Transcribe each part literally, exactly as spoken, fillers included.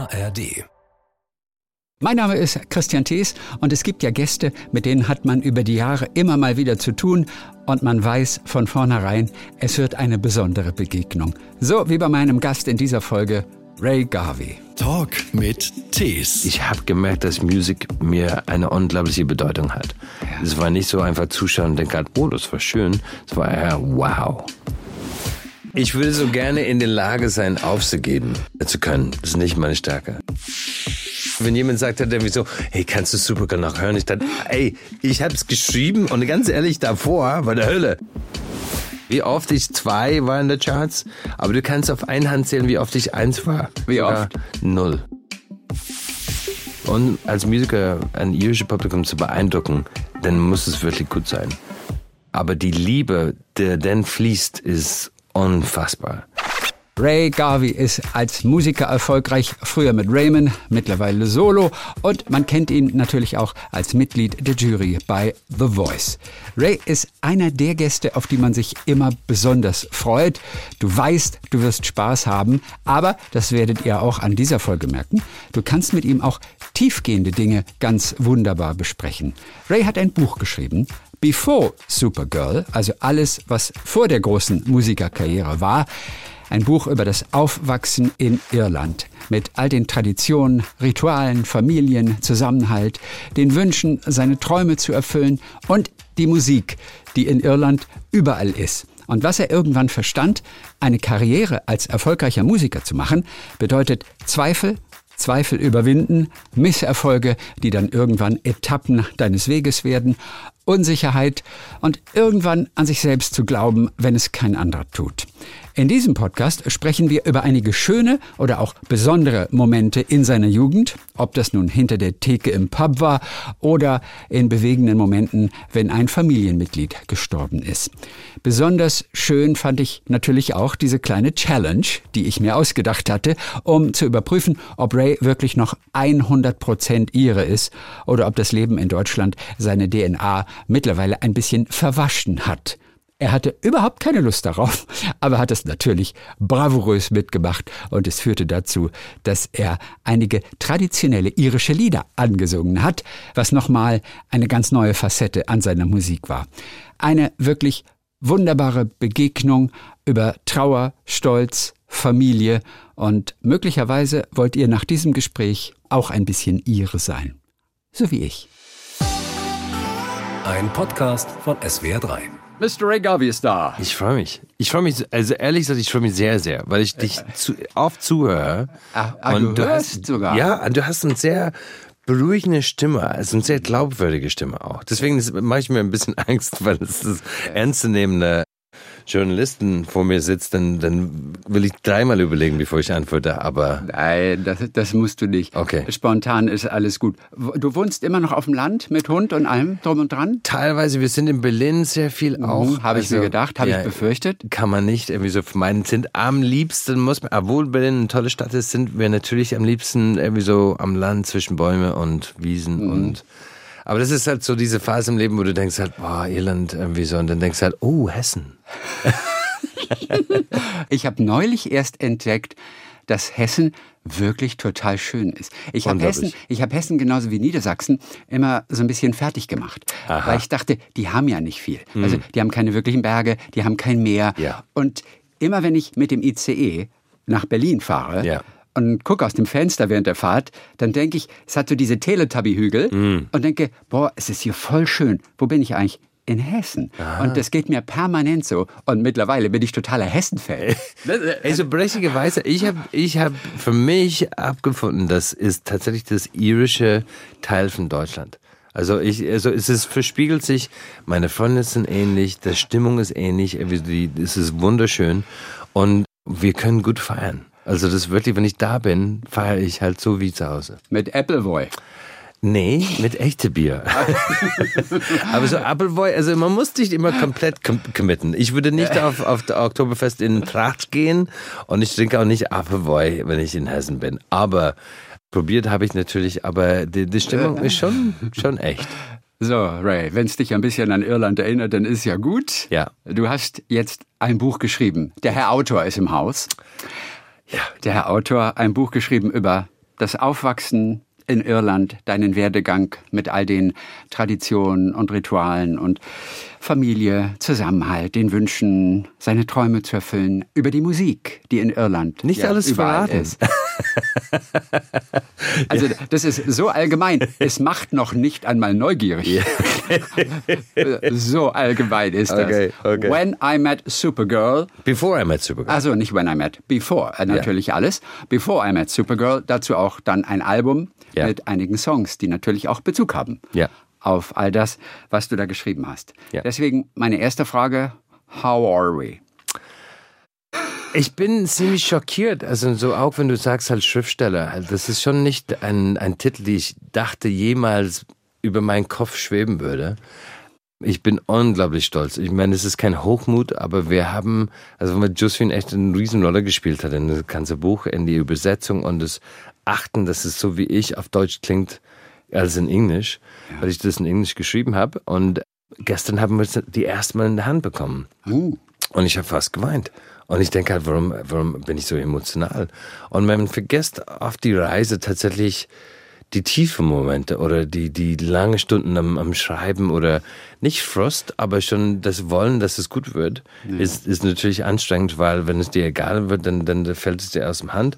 A R D. Mein Name ist Christian Thees und es gibt ja Gäste, mit denen hat man über die Jahre immer mal wieder zu tun und man weiß von vornherein, es wird eine besondere Begegnung. So wie bei meinem Gast in dieser Folge, Ray Garvey. Talk mit Thees. Ich habe gemerkt, dass Musik mir eine unglaubliche Bedeutung hat. Es ja. war nicht so einfach zuschauen und denken, oh, das war schön. Es war ja, wow. Ich würde so gerne in der Lage sein, aufzugeben zu können. Das ist nicht meine Stärke. Wenn jemand sagt, hat irgendwie so, hey, kannst du Supergirl noch hören? Ich dachte, ey, ich hab's geschrieben und ganz ehrlich, davor war der Hölle. Wie oft ich zwei war in der Charts, aber du kannst auf eine Hand zählen, wie oft ich eins war. Wie oft? Null. Und als Musiker ein irisches Publikum zu beeindrucken, dann muss es wirklich gut sein. Aber die Liebe, die dann fließt, ist unfassbar. Ray Garvey ist als Musiker erfolgreich, früher mit Raymond, mittlerweile solo und man kennt ihn natürlich auch als Mitglied der Jury bei The Voice. Ray ist einer der Gäste, auf die man sich immer besonders freut. Du weißt, du wirst Spaß haben, aber, das werdet ihr auch an dieser Folge merken, du kannst mit ihm auch tiefgehende Dinge ganz wunderbar besprechen. Ray hat ein Buch geschrieben, Before Supergirl, also alles, was vor der großen Musikerkarriere war. Ein Buch über das Aufwachsen in Irland mit all den Traditionen, Ritualen, Familien, Zusammenhalt, den Wünschen, seine Träume zu erfüllen und die Musik, die in Irland überall ist. Und was er irgendwann verstand, eine Karriere als erfolgreicher Musiker zu machen, bedeutet Zweifel, Zweifel überwinden, Misserfolge, die dann irgendwann Etappen deines Weges werden, Unsicherheit und irgendwann an sich selbst zu glauben, wenn es kein anderer tut. In diesem Podcast sprechen wir über einige schöne oder auch besondere Momente in seiner Jugend, ob das nun hinter der Theke im Pub war oder in bewegenden Momenten, wenn ein Familienmitglied gestorben ist. Besonders schön fand ich natürlich auch diese kleine Challenge, die ich mir ausgedacht hatte, um zu überprüfen, ob Ray wirklich noch hundert Prozent Ire ist oder ob das Leben in Deutschland seine D N A mittlerweile ein bisschen verwaschen hat. Er hatte überhaupt keine Lust darauf, aber hat es natürlich bravourös mitgemacht und es führte dazu, dass er einige traditionelle irische Lieder angesungen hat, was nochmal eine ganz neue Facette an seiner Musik war. Eine wirklich wunderbare Begegnung über Trauer, Stolz, Familie und möglicherweise wollt ihr nach diesem Gespräch auch ein bisschen Ire sein. So wie ich. Ein Podcast von S W R drei. Mister Ray Garvey ist da. Ich freue mich. Ich freue mich, also ehrlich gesagt, ich freue mich sehr, sehr, weil ich dich zu, oft zuhöre. Ah, ah, und du, du hörst hast sogar. Ja, und du hast eine sehr beruhigende Stimme, also eine sehr glaubwürdige Stimme auch. Deswegen mache ich mir ein bisschen Angst, weil es das ernstzunehmende Journalisten vor mir sitzt, dann, dann will ich dreimal überlegen, bevor ich antworte, aber... Nein, das, das musst du nicht. Okay. Spontan ist alles gut. Du wohnst immer noch auf dem Land mit Hund und allem drum und dran? Teilweise, wir sind in Berlin sehr viel auch. Mhm, habe ich also, mir gedacht, habe ja, ich befürchtet. Kann man nicht irgendwie so meinen, sind am liebsten, muss man, obwohl Berlin eine tolle Stadt ist, sind wir natürlich am liebsten irgendwie so am Land zwischen Bäume und Wiesen mhm. und... Aber das ist halt so diese Phase im Leben, wo du denkst halt, boah, Irland irgendwie so, und dann denkst du halt, oh, Hessen. Ich habe neulich erst entdeckt, dass Hessen wirklich total schön ist. Ich habe Hessen, ich habe Hessen genauso wie Niedersachsen immer so ein bisschen fertig gemacht, Aha. weil ich dachte, die haben ja nicht viel. Hm. Also die haben keine wirklichen Berge, die haben kein Meer. Ja. Und immer wenn ich mit dem I C E nach Berlin fahre, ja. und gucke aus dem Fenster während der Fahrt, dann denke ich, es hat so diese Teletubby-Hügel mm. und denke, boah, es ist hier voll schön. Wo bin ich eigentlich? In Hessen. Aha. Und das geht mir permanent so. Und mittlerweile bin ich totaler Hessen-Fan. Also berechtigterweise, ich habe ich hab für mich abgefunden, das ist tatsächlich das irische Teil von Deutschland. Also ich, also es ist, verspiegelt sich, meine Freunde sind ähnlich, die Stimmung ist ähnlich, es ist wunderschön und wir können gut feiern. Also das ist wirklich, wenn ich da bin, feiere ich halt so wie zu Hause. Mit Appleboy? Nee, mit echte Bier. Aber so Appleboy, also man muss nicht immer komplett com- committen. Ich würde nicht auf, auf der Oktoberfest in Tracht gehen und ich trinke auch nicht Appleboy, wenn ich in Hessen bin. Aber probiert habe ich natürlich, aber die, die Stimmung ist schon, schon echt. So, Ray, wenn es dich ein bisschen an Irland erinnert, dann ist ja gut. Ja. Du hast jetzt ein Buch geschrieben. Der Herr Autor ist im Haus. Ja, der Herr Autor, ein Buch geschrieben über das Aufwachsen in Irland, deinen Werdegang mit all den Traditionen und Ritualen und Familie, Zusammenhalt, den Wünschen, seine Träume zu erfüllen, über die Musik, die in Irland nicht ja, alles überall verraten. ist. Also das ist so allgemein, es macht noch nicht einmal neugierig. So allgemein ist das. Okay, okay. When I Met Supergirl. Before I Met Supergirl. Also nicht When I Met, Before, äh, natürlich ja. alles. Before I Met Supergirl, dazu auch dann ein Album ja. mit einigen Songs, die natürlich auch Bezug haben ja. auf all das, was du da geschrieben hast. Ja. Deswegen meine erste Frage, how are we? Ich bin ziemlich schockiert, also so auch wenn du sagst halt Schriftsteller, das ist schon nicht ein, ein Titel, den ich dachte jemals über meinen Kopf schweben würde. Ich bin unglaublich stolz. Ich meine, es ist kein Hochmut, aber wir haben, also weil Josephine echt eine Riesenrolle gespielt hat in das ganze Buch, in die Übersetzung und das Achten, dass es so wie ich auf Deutsch klingt als in Englisch, ja. weil ich das in Englisch geschrieben habe. Und gestern haben wir es die erste Mal in der Hand bekommen. Uh. Und ich habe fast geweint. Und ich denke halt, warum, warum bin ich so emotional? Und man vergisst auf die Reise tatsächlich die tiefen Momente oder die, die lange Stunden am, am Schreiben oder nicht Frust, aber schon das Wollen, dass es gut wird, ja. ist, ist natürlich anstrengend, weil wenn es dir egal wird, dann, dann fällt es dir aus dem Hand.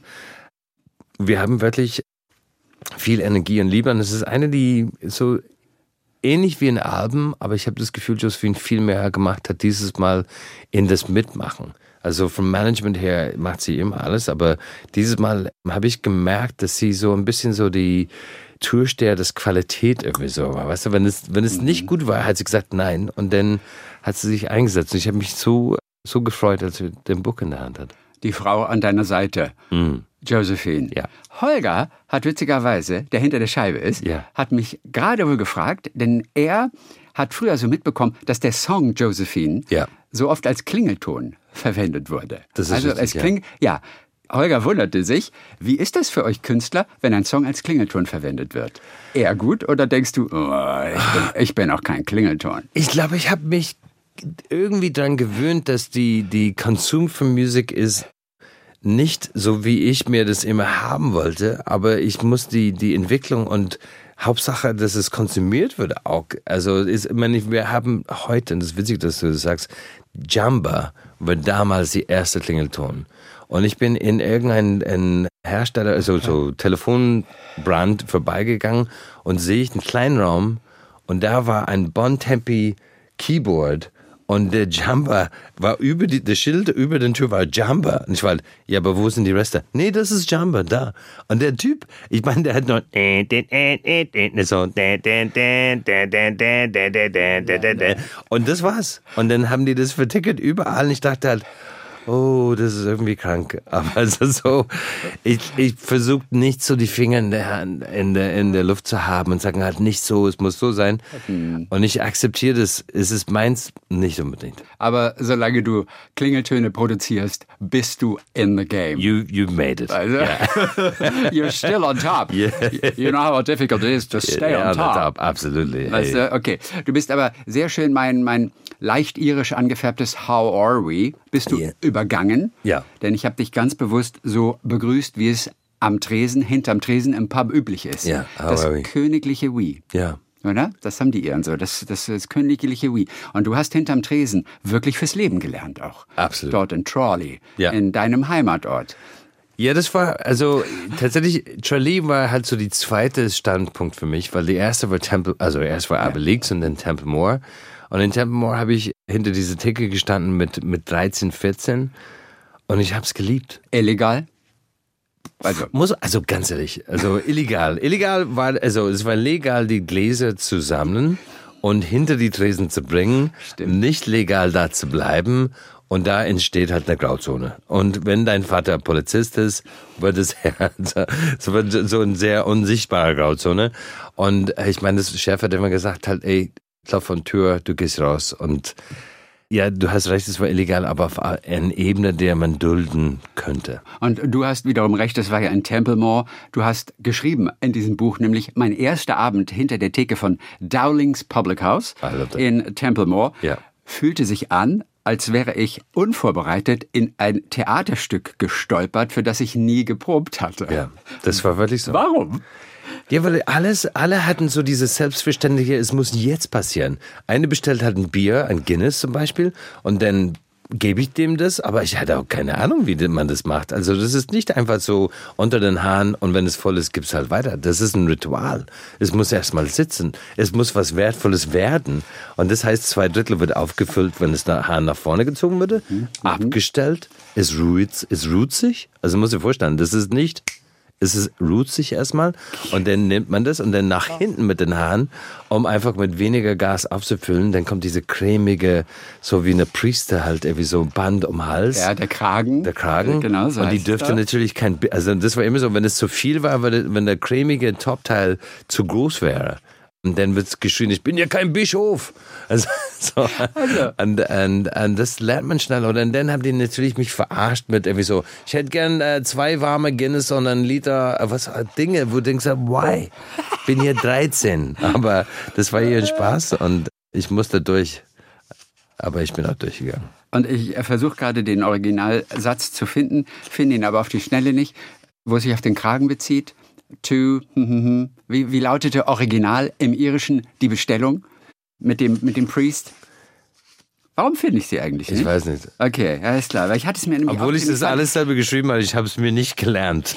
Wir haben wirklich viel Energie und Liebe und es ist eine, die so ähnlich wie ein Album, aber ich habe das Gefühl, Josephine viel mehr gemacht hat dieses Mal in das Mitmachen. Also vom Management her macht sie immer alles, aber dieses Mal habe ich gemerkt, dass sie so ein bisschen so die Türsteher des Qualität irgendwie so war. Weißt du, wenn es, wenn es nicht gut war, hat sie gesagt nein und dann hat sie sich eingesetzt. Und ich habe mich so, so gefreut, als sie den Buch in der Hand hat. Die Frau an deiner Seite, mm. Josephine. Ja. Holger hat witzigerweise, der hinter der Scheibe ist, ja. hat mich gerade wohl gefragt, denn er hat früher so mitbekommen, dass der Song Josephine ja. so oft als Klingelton verwendet wurde. Das ist also richtig, als Kling- ja. ja. Holger wunderte sich, wie ist das für euch Künstler, wenn ein Song als Klingelton verwendet wird? Eher gut oder denkst du, oh, ich, bin, ich bin auch kein Klingelton? Ich glaube, ich habe mich irgendwie daran gewöhnt, dass die, die Konsum von Musik ist nicht so, wie ich mir das immer haben wollte, aber ich muss die, die Entwicklung und Hauptsache, dass es konsumiert wird auch. Also ist, ich meine, wir haben heute, und das ist witzig, dass du das sagst, Jamba war damals die erste Klingelton. Und ich bin in irgendeinen Hersteller, also so Telefonbrand vorbeigegangen und sehe ich einen kleinen Raum und da war ein Bontempi Keyboard und der Jamba war über die, der Schild über den Tür war Jamba. Und ich war, ja, aber wo sind die Reste? Nee, das ist Jamba, da. Und der Typ, ich meine, der hat noch so und das war's. Und dann haben die das vertickert überall und ich dachte halt, oh, das ist irgendwie krank. Aber also so, ich, ich versuche nicht so die Finger in der, in, der, in der Luft zu haben und sagen halt nicht so, es muss so sein. Mhm. Und ich akzeptiere das, es ist meins nicht unbedingt. Aber solange du Klingeltöne produzierst, bist du in the game. You, you made it. Also, yeah. You're still on top. Yeah. You know how difficult it is to stay yeah, on top. On top. Absolutely. Weißt du? Okay. Du bist aber sehr schön mein, mein leicht irisch angefärbtes How are we? Bist du yeah. übergangen? Ja. Denn ich habe dich ganz bewusst so begrüßt, wie es am Tresen, hinterm Tresen im Pub üblich ist. Ja, how das are we? königliche We. Ja. Oder? Das haben die Iren so, das, das, das königliche We. Und du hast hinterm Tresen wirklich fürs Leben gelernt auch. Absolut. Dort in Chorley, ja. in deinem Heimatort. Ja, das war, also tatsächlich, Chorley war halt so die zweite Standpunkt für mich, weil die erste war Temple, also erst war Abelix ja. und dann Templemore. Und in Templemore habe ich hinter dieser Theke gestanden mit, mit dreizehn, vierzehn und ich habe es geliebt. Illegal? Also. Muss, also ganz ehrlich, also illegal. Illegal war, also es war legal, die Gläser zu sammeln und hinter die Tresen zu bringen. Stimmt. Nicht legal da zu bleiben. Und da entsteht halt eine Grauzone. Und wenn dein Vater Polizist ist, wird es so, wird so eine sehr unsichtbare Grauzone. Und ich meine, das Chef hat immer gesagt halt, ey, lauf von Tür, du gehst raus. Und ja, du hast recht, es war illegal, aber auf einer Ebene, der man dulden könnte. Und du hast wiederum recht, das war ja in Templemore. Du hast geschrieben in diesem Buch, nämlich mein erster Abend hinter der Theke von Dowling's Public House in Templemore ja. fühlte sich an, als wäre ich unvorbereitet in ein Theaterstück gestolpert, für das ich nie geprobt hatte. Ja, das war wirklich so. Warum? Ja, weil alles, alle hatten so dieses Selbstverständliche, es muss jetzt passieren. Eine bestellt hat ein Bier, ein Guinness zum Beispiel, und dann gebe ich dem das, aber ich hatte auch keine Ahnung, wie man das macht. Also das ist nicht einfach so unter den Haaren und wenn es voll ist, gibt's halt weiter. Das ist ein Ritual. Es muss erstmal sitzen. Es muss was Wertvolles werden. Und das heißt, zwei Drittel wird aufgefüllt, wenn es nach Hahn nach vorne gezogen würde, mhm. abgestellt, es ruht, es ruht sich. Also muss ich vorstellen, das ist nicht... Es ist, ruht sich erstmal und dann nimmt man das und dann nach hinten mit den Haaren, um einfach mit weniger Gas aufzufüllen. Dann kommt diese cremige, so wie eine Priester halt, irgendwie so ein Band um den Hals. Ja, der Kragen. Der Kragen. Genau, so und die dürfte natürlich kein, also das war immer so, wenn es zu viel war, wenn der cremige Topteil zu groß wäre. Und dann wird geschrien, ich bin ja kein Bischof. Also, so. also. Und, und, und das lernt man schnell. Und dann haben die natürlich mich verarscht mit irgendwie so, ich hätte gern äh, zwei warme Guinness und einen Liter, äh, was, Dinge, wo du denkst, why? Ich bin hier dreizehn. Aber das war hier ein Spaß und ich musste durch. Aber ich bin auch durchgegangen. Und ich versuche gerade den Originalsatz zu finden, finde ihn aber auf die Schnelle nicht, wo sich auf den Kragen bezieht. To, wie, wie lautete original im Irischen die Bestellung mit dem, mit dem Priest? Warum finde ich sie eigentlich nicht? Ich weiß nicht. Okay, ja, ist klar. Weil ich hatte es mir nämlich Obwohl ich das alles selber geschrieben habe, ich habe es mir nicht gelernt.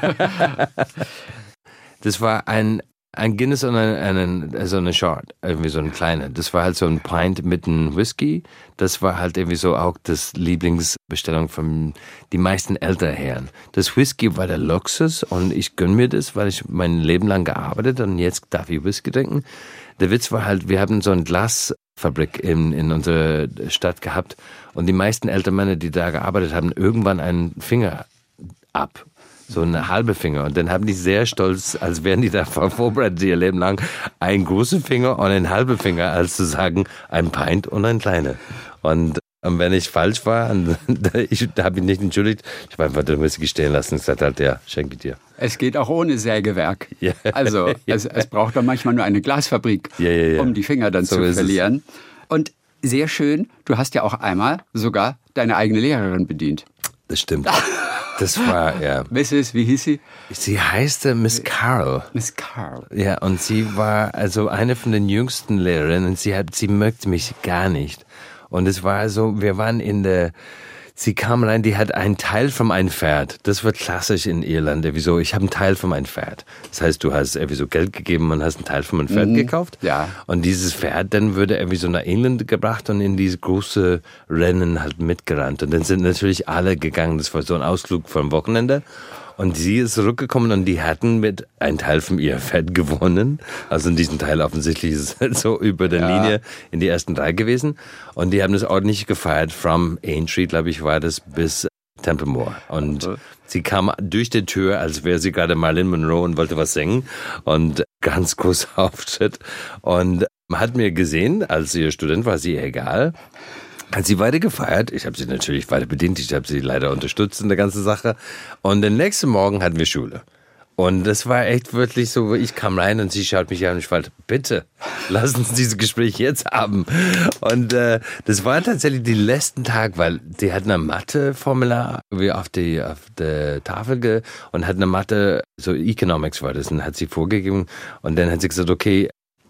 Das war ein, ein Guinness und ein, ein, also eine Short, irgendwie so ein kleiner. Das war halt so ein Pint mit einem Whisky. Das war halt irgendwie so auch das Lieblingsbestellung von die meisten älteren Herren. Das Whisky war der Luxus und ich gönne mir das, weil ich mein Leben lang gearbeitet und jetzt darf ich Whisky trinken. Der Witz war halt, wir haben so eine Glasfabrik in, in unserer Stadt gehabt und die meisten älteren Männer, die da gearbeitet haben, irgendwann einen Finger ab. So eine halbe Finger. Und dann haben die sehr stolz, als wären die da vorbereitet, ihr Leben lang, ein großer Finger und ein halber Finger, als zu sagen, ein Pint und ein kleiner. Und, und wenn ich falsch war, ich, da habe ich nicht entschuldigt, ich habe einfach den Whisky stehen lassen und gesagt, halt, ja, schenke ich dir. Es geht auch ohne Sägewerk. Ja. Also es, es braucht doch manchmal nur eine Glasfabrik, ja, ja, ja. um die Finger dann so zu verlieren. Es. Und sehr schön, du hast ja auch einmal sogar deine eigene Lehrerin bedient. Das stimmt. Das war, ja. Misses, wie hieß sie? Sie heißte Miss Carl. Miss Carl. Ja, und sie war also eine von den jüngsten Lehrerinnen. Sie hat, sie mögte mich gar nicht. Und es war so, wir waren in der, sie kam rein, die hat einen Teil von einem Pferd. Das wird klassisch in Irland. Wieso? Ich habe einen Teil von meinem Pferd. Das heißt, du hast irgendwie so Geld gegeben und hast einen Teil von meinem Pferd mhm. gekauft. Ja. Und dieses Pferd, dann wurde irgendwie so nach England gebracht und in diese große Rennen halt mitgerannt. Und dann sind natürlich alle gegangen. Das war so ein Ausflug vom Wochenende. Und sie ist zurückgekommen und die hatten mit einem Teil von ihr Pferd gewonnen. Also in diesem Teil offensichtlich ist es so über der ja. Linie in die ersten drei gewesen. Und die haben das ordentlich gefeiert. From Aintree, glaube ich, war das bis Templemore. Und okay. sie kam durch die Tür, als wäre sie gerade Marilyn Monroe und wollte was singen. Und ganz großer Auftritt. Und man hat mir gesehen, als sie Student war, sie egal. Hat sie weiter gefeiert. Ich habe sie natürlich weiter bedient. Ich habe sie leider unterstützt in der ganzen Sache. Und den nächsten Morgen hatten wir Schule. Und das war echt wirklich so, ich kam rein und sie schaut mich an und ich wollte, bitte, lassen Sie dieses Gespräch jetzt haben. Und äh, das war tatsächlich der letzten Tag, weil die hat eine Mathe-Formular wie auf die auf der Tafel ge und hat eine Mathe, so Economics war das, und hat sie vorgegeben. Und dann hat sie gesagt, okay,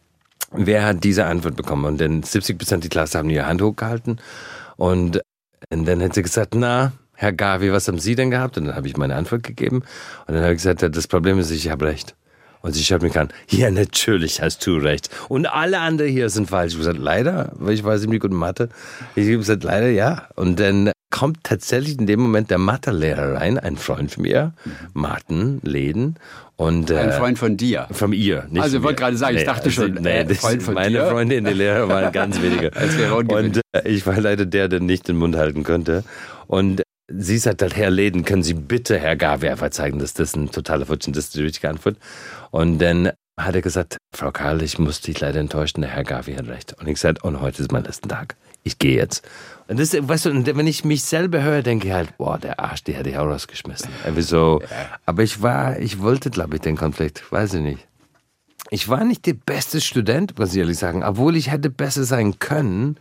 wer hat diese Antwort bekommen? Und dann siebzig Prozent die Klasse haben ihre Hand hochgehalten. Und, und dann hat sie gesagt, na, Herr Garvey, was haben Sie denn gehabt? Und dann habe ich meine Antwort gegeben. Und dann habe ich gesagt, das Problem ist, ich habe recht. Und sie schaut mich an, ja, natürlich hast du recht. Und alle anderen hier sind falsch. Ich habe gesagt, leider, weil ich war ziemlich gut in Mathe. Ich habe gesagt, leider, ja. Und dann kommt tatsächlich in dem Moment der Mathelehrer rein, ein Freund von mir, Martin Leden. Und, ein äh, Freund von dir? Von ihr, nicht Also ich wollte gerade sagen, nee, ich dachte also, schon, nee, äh, Freund von meine dir? Meine Freunde in der Lehre waren ganz wenige. Das wäre ungewöhnlich. Und äh, ich war leider der, der nicht den Mund halten konnte. Und sie sagt halt, Herr Leden, können Sie bitte Herr Garvey einfach zeigen, dass das ein totaler Futsch ist, das ist die richtige Antwort. Und dann hat er gesagt, Frau Karl, ich muss dich leider enttäuschen, der Herr Garvey hat recht. Und ich gesagt, und heute ist mein letzter Tag. Ich gehe jetzt. Und das, weißt du, wenn ich mich selber höre, denke ich halt, boah, der Arsch, die hätte ich auch rausgeschmissen. Irgendwie so. Aber ich war, ich wollte, glaube ich, den Konflikt, weiß ich nicht. Ich war nicht der beste Student, muss ich ehrlich sagen, obwohl ich hätte besser sein können.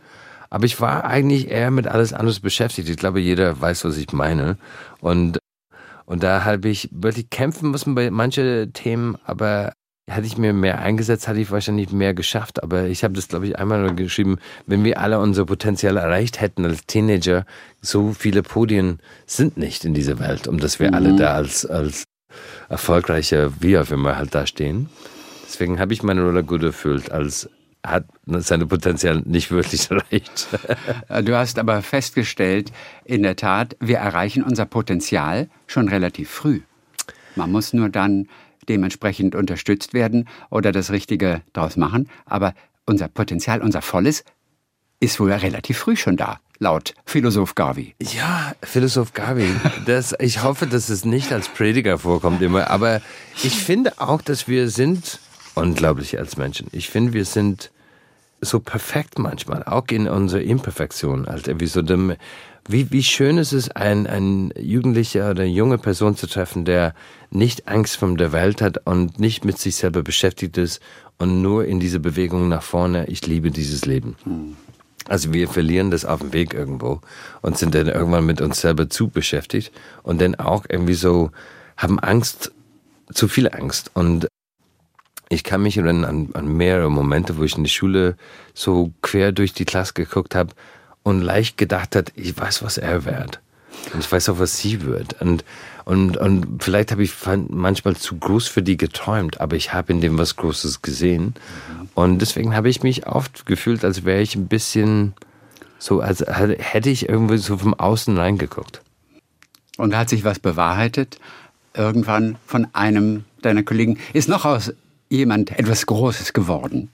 Aber ich war eigentlich eher mit alles anderes beschäftigt. Ich glaube, jeder weiß, was ich meine. Und, und da habe ich wirklich kämpfen müssen bei manchen Themen, aber hätte ich mir mehr eingesetzt, hatte ich wahrscheinlich mehr geschafft. Aber ich habe das, glaube ich, einmal geschrieben, wenn wir alle unser Potenzial erreicht hätten als Teenager, so viele Podien sind nicht in dieser Welt, um dass wir mhm. alle da als, als erfolgreiche, wie auch immer halt da stehen. Deswegen habe ich meine Rolle gut erfüllt, als hat seine Potenzial nicht wirklich erreicht. Du hast aber festgestellt, in der Tat, wir erreichen unser Potenzial schon relativ früh. Man muss nur dann dementsprechend unterstützt werden oder das Richtige draus machen. Aber unser Potenzial, unser Volles, ist wohl relativ früh schon da, laut Philosoph Garvey. Ja, Philosoph Garvey. Das, ich hoffe, dass es nicht als Prediger vorkommt immer. Aber ich finde auch, dass wir sind unglaublich als Menschen. Ich finde, wir sind so perfekt manchmal, auch in unserer Imperfektion. Also wie, so dem, wie, wie schön ist es, ein, ein Jugendlicher oder eine junge Person zu treffen, der nicht Angst vor der Welt hat und nicht mit sich selber beschäftigt ist und nur in diese Bewegung nach vorne, ich liebe dieses Leben. Hm. Also wir verlieren das auf dem Weg irgendwo und sind dann irgendwann mit uns selber zu beschäftigt und dann auch irgendwie so haben Angst, zu viel Angst. Und ich kann mich erinnern an, an mehrere Momente, wo ich in der Schule so quer durch die Klasse geguckt habe und leicht gedacht hat, ich weiß, was er wird. Und ich weiß auch, was sie wird. Und, und, und vielleicht habe ich manchmal zu groß für die geträumt, aber ich habe in dem was Großes gesehen. Und deswegen habe ich mich oft gefühlt, als wäre ich ein bisschen so, als hätte ich irgendwie so vom Außen reingeguckt. Und hat sich was bewahrheitet? Irgendwann von einem deiner Kollegen ist noch aus jemand etwas Großes geworden?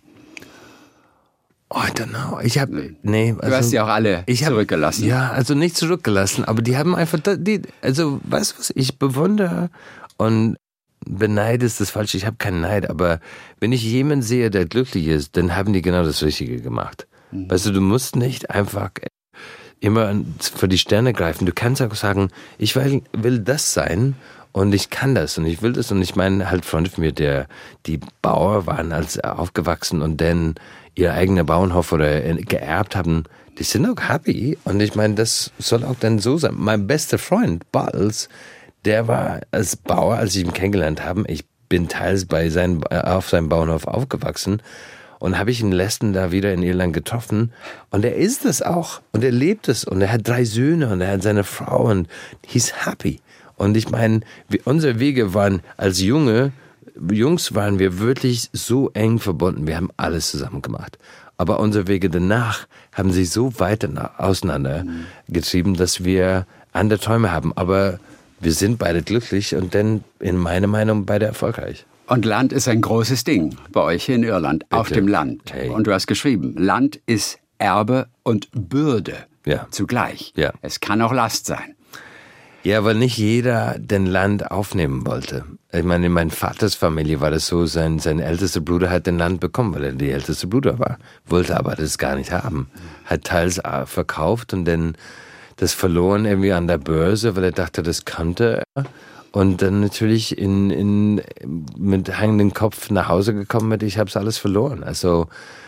Oh, I don't know. Ich habe, nee. Also, du hast sie auch alle ich hab, zurückgelassen. Ja, also nicht zurückgelassen, aber die haben einfach, die, also, weißt du was, ich bewundere und beneide ist das Falsche, ich habe keinen Neid, aber wenn ich jemanden sehe, der glücklich ist, dann haben die genau das Richtige gemacht. Mhm. Weißt du, du musst nicht einfach immer für die Sterne greifen. Du kannst auch sagen, ich will, will das sein. Und ich kann das und ich will das. Und ich meine, halt Freunde von mir, der, die Bauer waren als aufgewachsen und dann ihr eigener Bauernhof oder geerbt haben, die sind auch happy. Und ich meine, das soll auch dann so sein. Mein bester Freund, Balz, der war als Bauer, als ich ihn kennengelernt habe, ich bin teils bei seinem, auf seinem Bauernhof aufgewachsen und habe ich in Leston da wieder in Irland getroffen. Und er ist das auch. Und er lebt es. Und er hat drei Söhne und er hat seine Frau und he's happy. Und ich meine, unsere Wege waren als Junge, Jungs waren wir wirklich so eng verbunden. Wir haben alles zusammen gemacht. Aber unsere Wege danach haben sich so weit auseinander getrieben, dass wir andere Träume haben. Aber wir sind beide glücklich und dann, in meiner Meinung, beide erfolgreich. Und Land ist ein großes Ding bei euch hier in Irland, Bitte. Auf dem Land. Hey. Und du hast geschrieben, Land ist Erbe und Bürde ja. zugleich. Ja. Es kann auch Last sein. Ja, weil nicht jeder den Land aufnehmen wollte. Ich meine, in meiner Vaters Familie war das so, sein, sein ältester Bruder hat den Land bekommen, weil er der älteste Bruder war. Wollte aber das gar nicht haben. Hat teils verkauft und dann das verloren irgendwie an der Börse, weil er dachte, das könnte er. Und dann natürlich in, in, mit hängendem Kopf nach Hause gekommen mit, ich habe es alles verloren. Also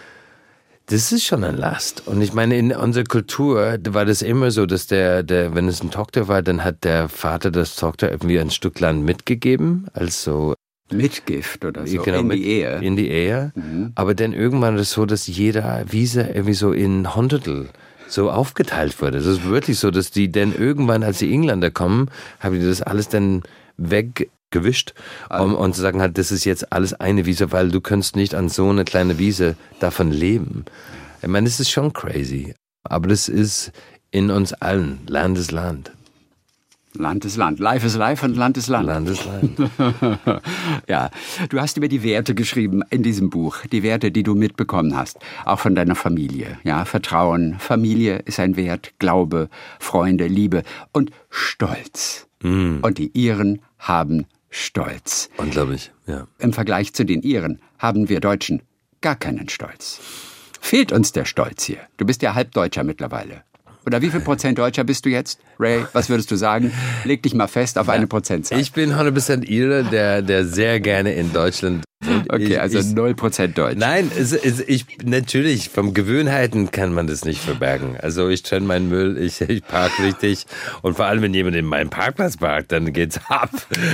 das ist schon eine Last. Und ich meine, in unserer Kultur war das immer so, dass der, der, wenn es eine Tochter war, dann hat der Vater das Tochter irgendwie ein Stück Land mitgegeben, also Mitgift oder so, genau, in mit, die Ehe. In die Ehe. Mhm. Aber dann irgendwann ist es so, dass jeder Wiese irgendwie so in Hundertel so aufgeteilt wurde. Das ist wirklich so, dass die dann irgendwann, als die Engländer kommen, haben die das alles dann weggewischt um, und sagen halt, das ist jetzt alles eine Wiese, weil du kannst nicht an so eine kleine Wiese davon leben. Ich meine, das ist schon crazy. Aber das ist in uns allen. Land ist Land. Land ist Land. Life is Life und Land ist Land. Land ist Land. Ja, du hast über die Werte geschrieben in diesem Buch. Die Werte, die du mitbekommen hast. Auch von deiner Familie. Ja, Vertrauen. Familie ist ein Wert. Glaube, Freunde, Liebe und Stolz. Mm. Und die Iren haben Stolz. Unglaublich, ja. Im Vergleich zu den Iren haben wir Deutschen gar keinen Stolz. Fehlt uns der Stolz hier? Du bist ja Halbdeutscher mittlerweile. Oder wie viel Prozent Deutscher bist du jetzt? Ray, was würdest du sagen? Leg dich mal fest auf eine Prozentzahl. Ich bin hundert Prozent Ire, der, der sehr gerne in Deutschland wohnt. Okay, ich, also ich, null Prozent Deutsch. Nein, es, es, ich, natürlich, vom Gewöhnheiten kann man das nicht verbergen. Also ich trenne meinen Müll, ich, ich park richtig und vor allem, wenn jemand in meinen Parkplatz parkt, dann geht's ab.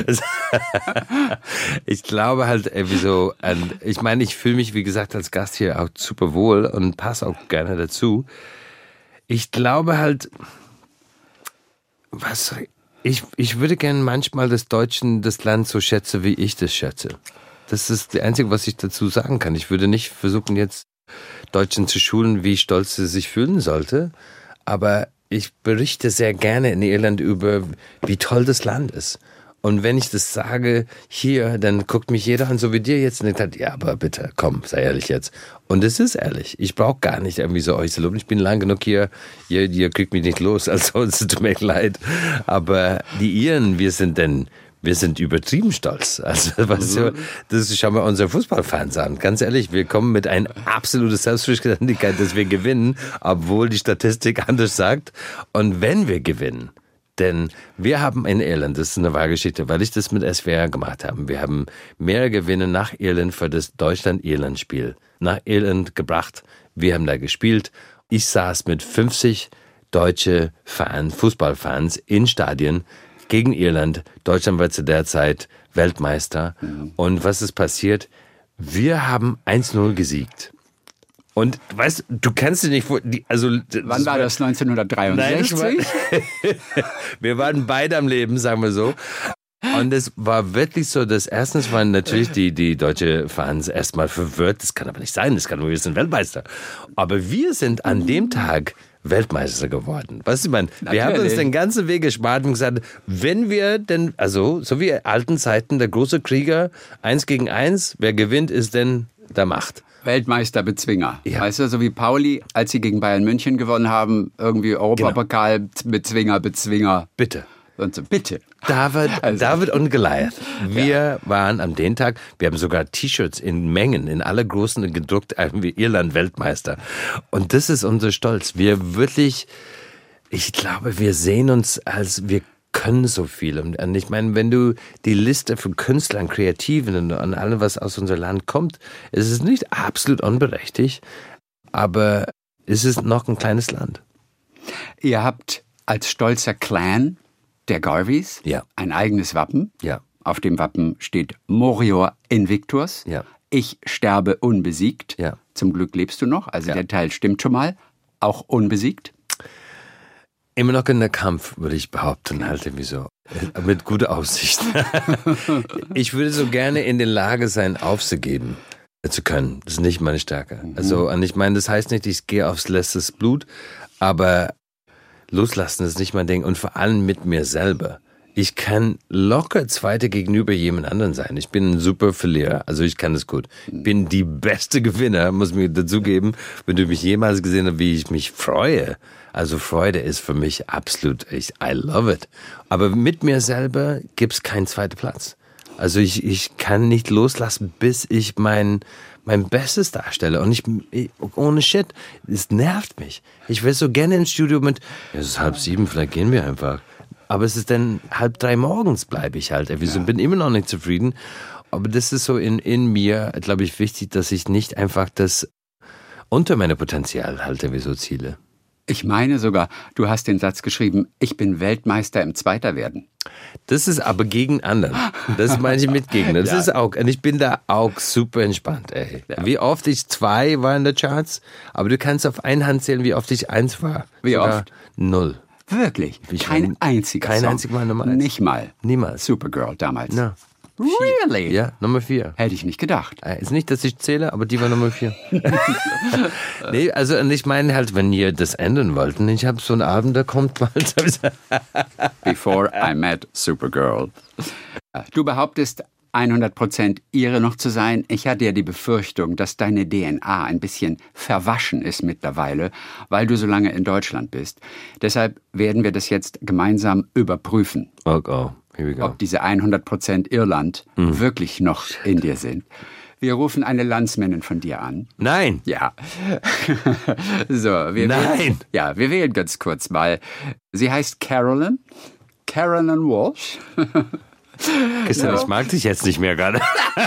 Ich glaube halt irgendwie so, an, ich meine, ich fühle mich, wie gesagt, als Gast hier auch super wohl und passe auch gerne dazu. Ich glaube halt, was, ich, ich würde gerne manchmal das Deutschen, das Land so schätzen, wie ich das schätze. Das ist das Einzige, was ich dazu sagen kann. Ich würde nicht versuchen, jetzt Deutschen zu schulen, wie stolz sie sich fühlen sollte. Aber ich berichte sehr gerne in Irland über, wie toll das Land ist. Und wenn ich das sage hier, dann guckt mich jeder an, so wie dir jetzt, und denkt, ja, aber bitte, komm, sei ehrlich jetzt. Und es ist ehrlich. Ich brauche gar nicht irgendwie so euch zu loben. Ich bin lang genug hier, ihr, ihr kriegt mich nicht los, also es tut mir leid. Aber die Iren, wir sind denn, wir sind übertrieben stolz. Also, weißt du, das schauen wir unsere Fußballfans an. Ganz ehrlich, wir kommen mit einer absoluten Selbstverständlichkeit, dass wir gewinnen, obwohl die Statistik anders sagt. Und wenn wir gewinnen, denn wir haben in Irland, das ist eine wahre Geschichte, weil ich das mit S W R gemacht habe, wir haben mehr Gewinne nach Irland für das Deutschland-Irland-Spiel nach Irland gebracht. Wir haben da gespielt. Ich saß mit fünfzig deutsche Fans, Fußballfans in Stadien gegen Irland. Deutschland war zu der Zeit Weltmeister. Mhm. Und was ist passiert? Wir haben eins null gesiegt. Und weißt du, kannst dir nicht vor, die, also wann war das? neunzehnhundertdreiundsechzig? Nein, war, wir waren beide am Leben, sagen wir so. Und es war wirklich so, dass erstens waren natürlich die, die deutsche Fans erstmal verwirrt. Das kann aber nicht sein, das kann nur, wir sind Weltmeister. Aber wir sind an dem Tag Weltmeister geworden. Weißt du, ich meine, wir haben uns den ganzen Weg gespart und gesagt, wenn wir denn, also so wie alten Zeiten, der große Krieger, eins gegen eins, wer gewinnt, ist denn der Macht. Weltmeisterbezwinger. Ja. Weißt du, so wie Pauli, als sie gegen Bayern München gewonnen haben, irgendwie Europapokal, genau. Bezwinger, Bezwinger. Bitte. Und so, bitte. David, also. David und Goliath. Wir ja. waren an dem Tag, wir haben sogar T-Shirts in Mengen, in alle großen gedruckt, wie Irland Weltmeister. Und das ist unser Stolz. Wir wirklich, ich glaube, wir sehen uns als, wir können so viel. Und ich meine, wenn du die Liste von Künstlern, Kreativen und an allem, was aus unserem Land kommt, es ist nicht absolut unberechtigt, aber es ist noch ein kleines Land. Ihr habt als stolzer Clan der Garveys ja. ein eigenes Wappen. Ja. Auf dem Wappen steht Morior Invictus. Ja. Ich sterbe unbesiegt. Ja. Zum Glück lebst du noch. Also ja. der Teil stimmt schon mal. Auch unbesiegt. Immer noch in der Kampf, würde ich behaupten, halt irgendwie so. Mit guter Aussicht. Ich würde so gerne in der Lage sein, aufzugeben zu können. Das ist nicht meine Stärke. Mhm. Also, und ich meine, das heißt nicht, ich gehe aufs letztes Blut, aber loslassen ist nicht mein Ding. Und vor allem mit mir selber. Ich kann locker Zweiter gegenüber jemand anderen sein. Ich bin ein super Verlierer, also ich kann das gut. Ich bin die beste Gewinner, muss mir dazugeben, wenn du mich jemals gesehen hast, wie ich mich freue. Also Freude ist für mich absolut, ich, I love it. Aber mit mir selber gibt's keinen zweiten Platz. Also ich, ich kann nicht loslassen, bis ich mein, mein Bestes darstelle. Und ich, ich, ohne Shit, es nervt mich. Ich wäre so gerne ins Studio mit, ja, es ist halb sieben, vielleicht gehen wir einfach. Aber es ist dann halb drei morgens bleibe ich halt. Ich ja. bin immer noch nicht zufrieden. Aber das ist so in, in mir, glaube ich, wichtig, dass ich nicht einfach das unter meine Potenzial halte, wie so Ziele. Ich meine sogar, du hast den Satz geschrieben, ich bin Weltmeister im Zweiterwerden. Das ist aber gegen anderen. Das meine ich mit Gegner. Das ja. ist auch, und ich bin da auch super entspannt, ey. Ja. Wie oft ich zwei war in der Charts, aber du kannst auf eine Hand zählen, wie oft ich eins war. Wie sogar oft? Null. Wirklich? Ich kein einziger Kein Song. einziges Mal Nummer eins. Nicht mal. Niemals. Supergirl damals. No. Really? Ja, Nummer vier. Hätte ich nicht gedacht. Ist nicht, dass ich zähle, aber die war Nummer vier. Nee, also und ich meine halt, wenn ihr das ändern wollten, ich habe so einen Abend, da kommt mal. Before I met Supergirl. Du behauptest, hundert Prozent Ire noch zu sein. Ich hatte ja die Befürchtung, dass deine D N A ein bisschen verwaschen ist mittlerweile, weil du so lange in Deutschland bist. Deshalb werden wir das jetzt gemeinsam überprüfen. Oh, oh. Here we go. Ob diese hundert Prozent Irland mm. wirklich noch in dir sind. Wir rufen eine Landsmännin von dir an. Nein. Ja. So, wir Nein. Wählen, ja, wir wählen ganz kurz mal. Sie heißt Carolyn. Carolyn Walsh. Christian, ich mag dich jetzt nicht mehr gerade.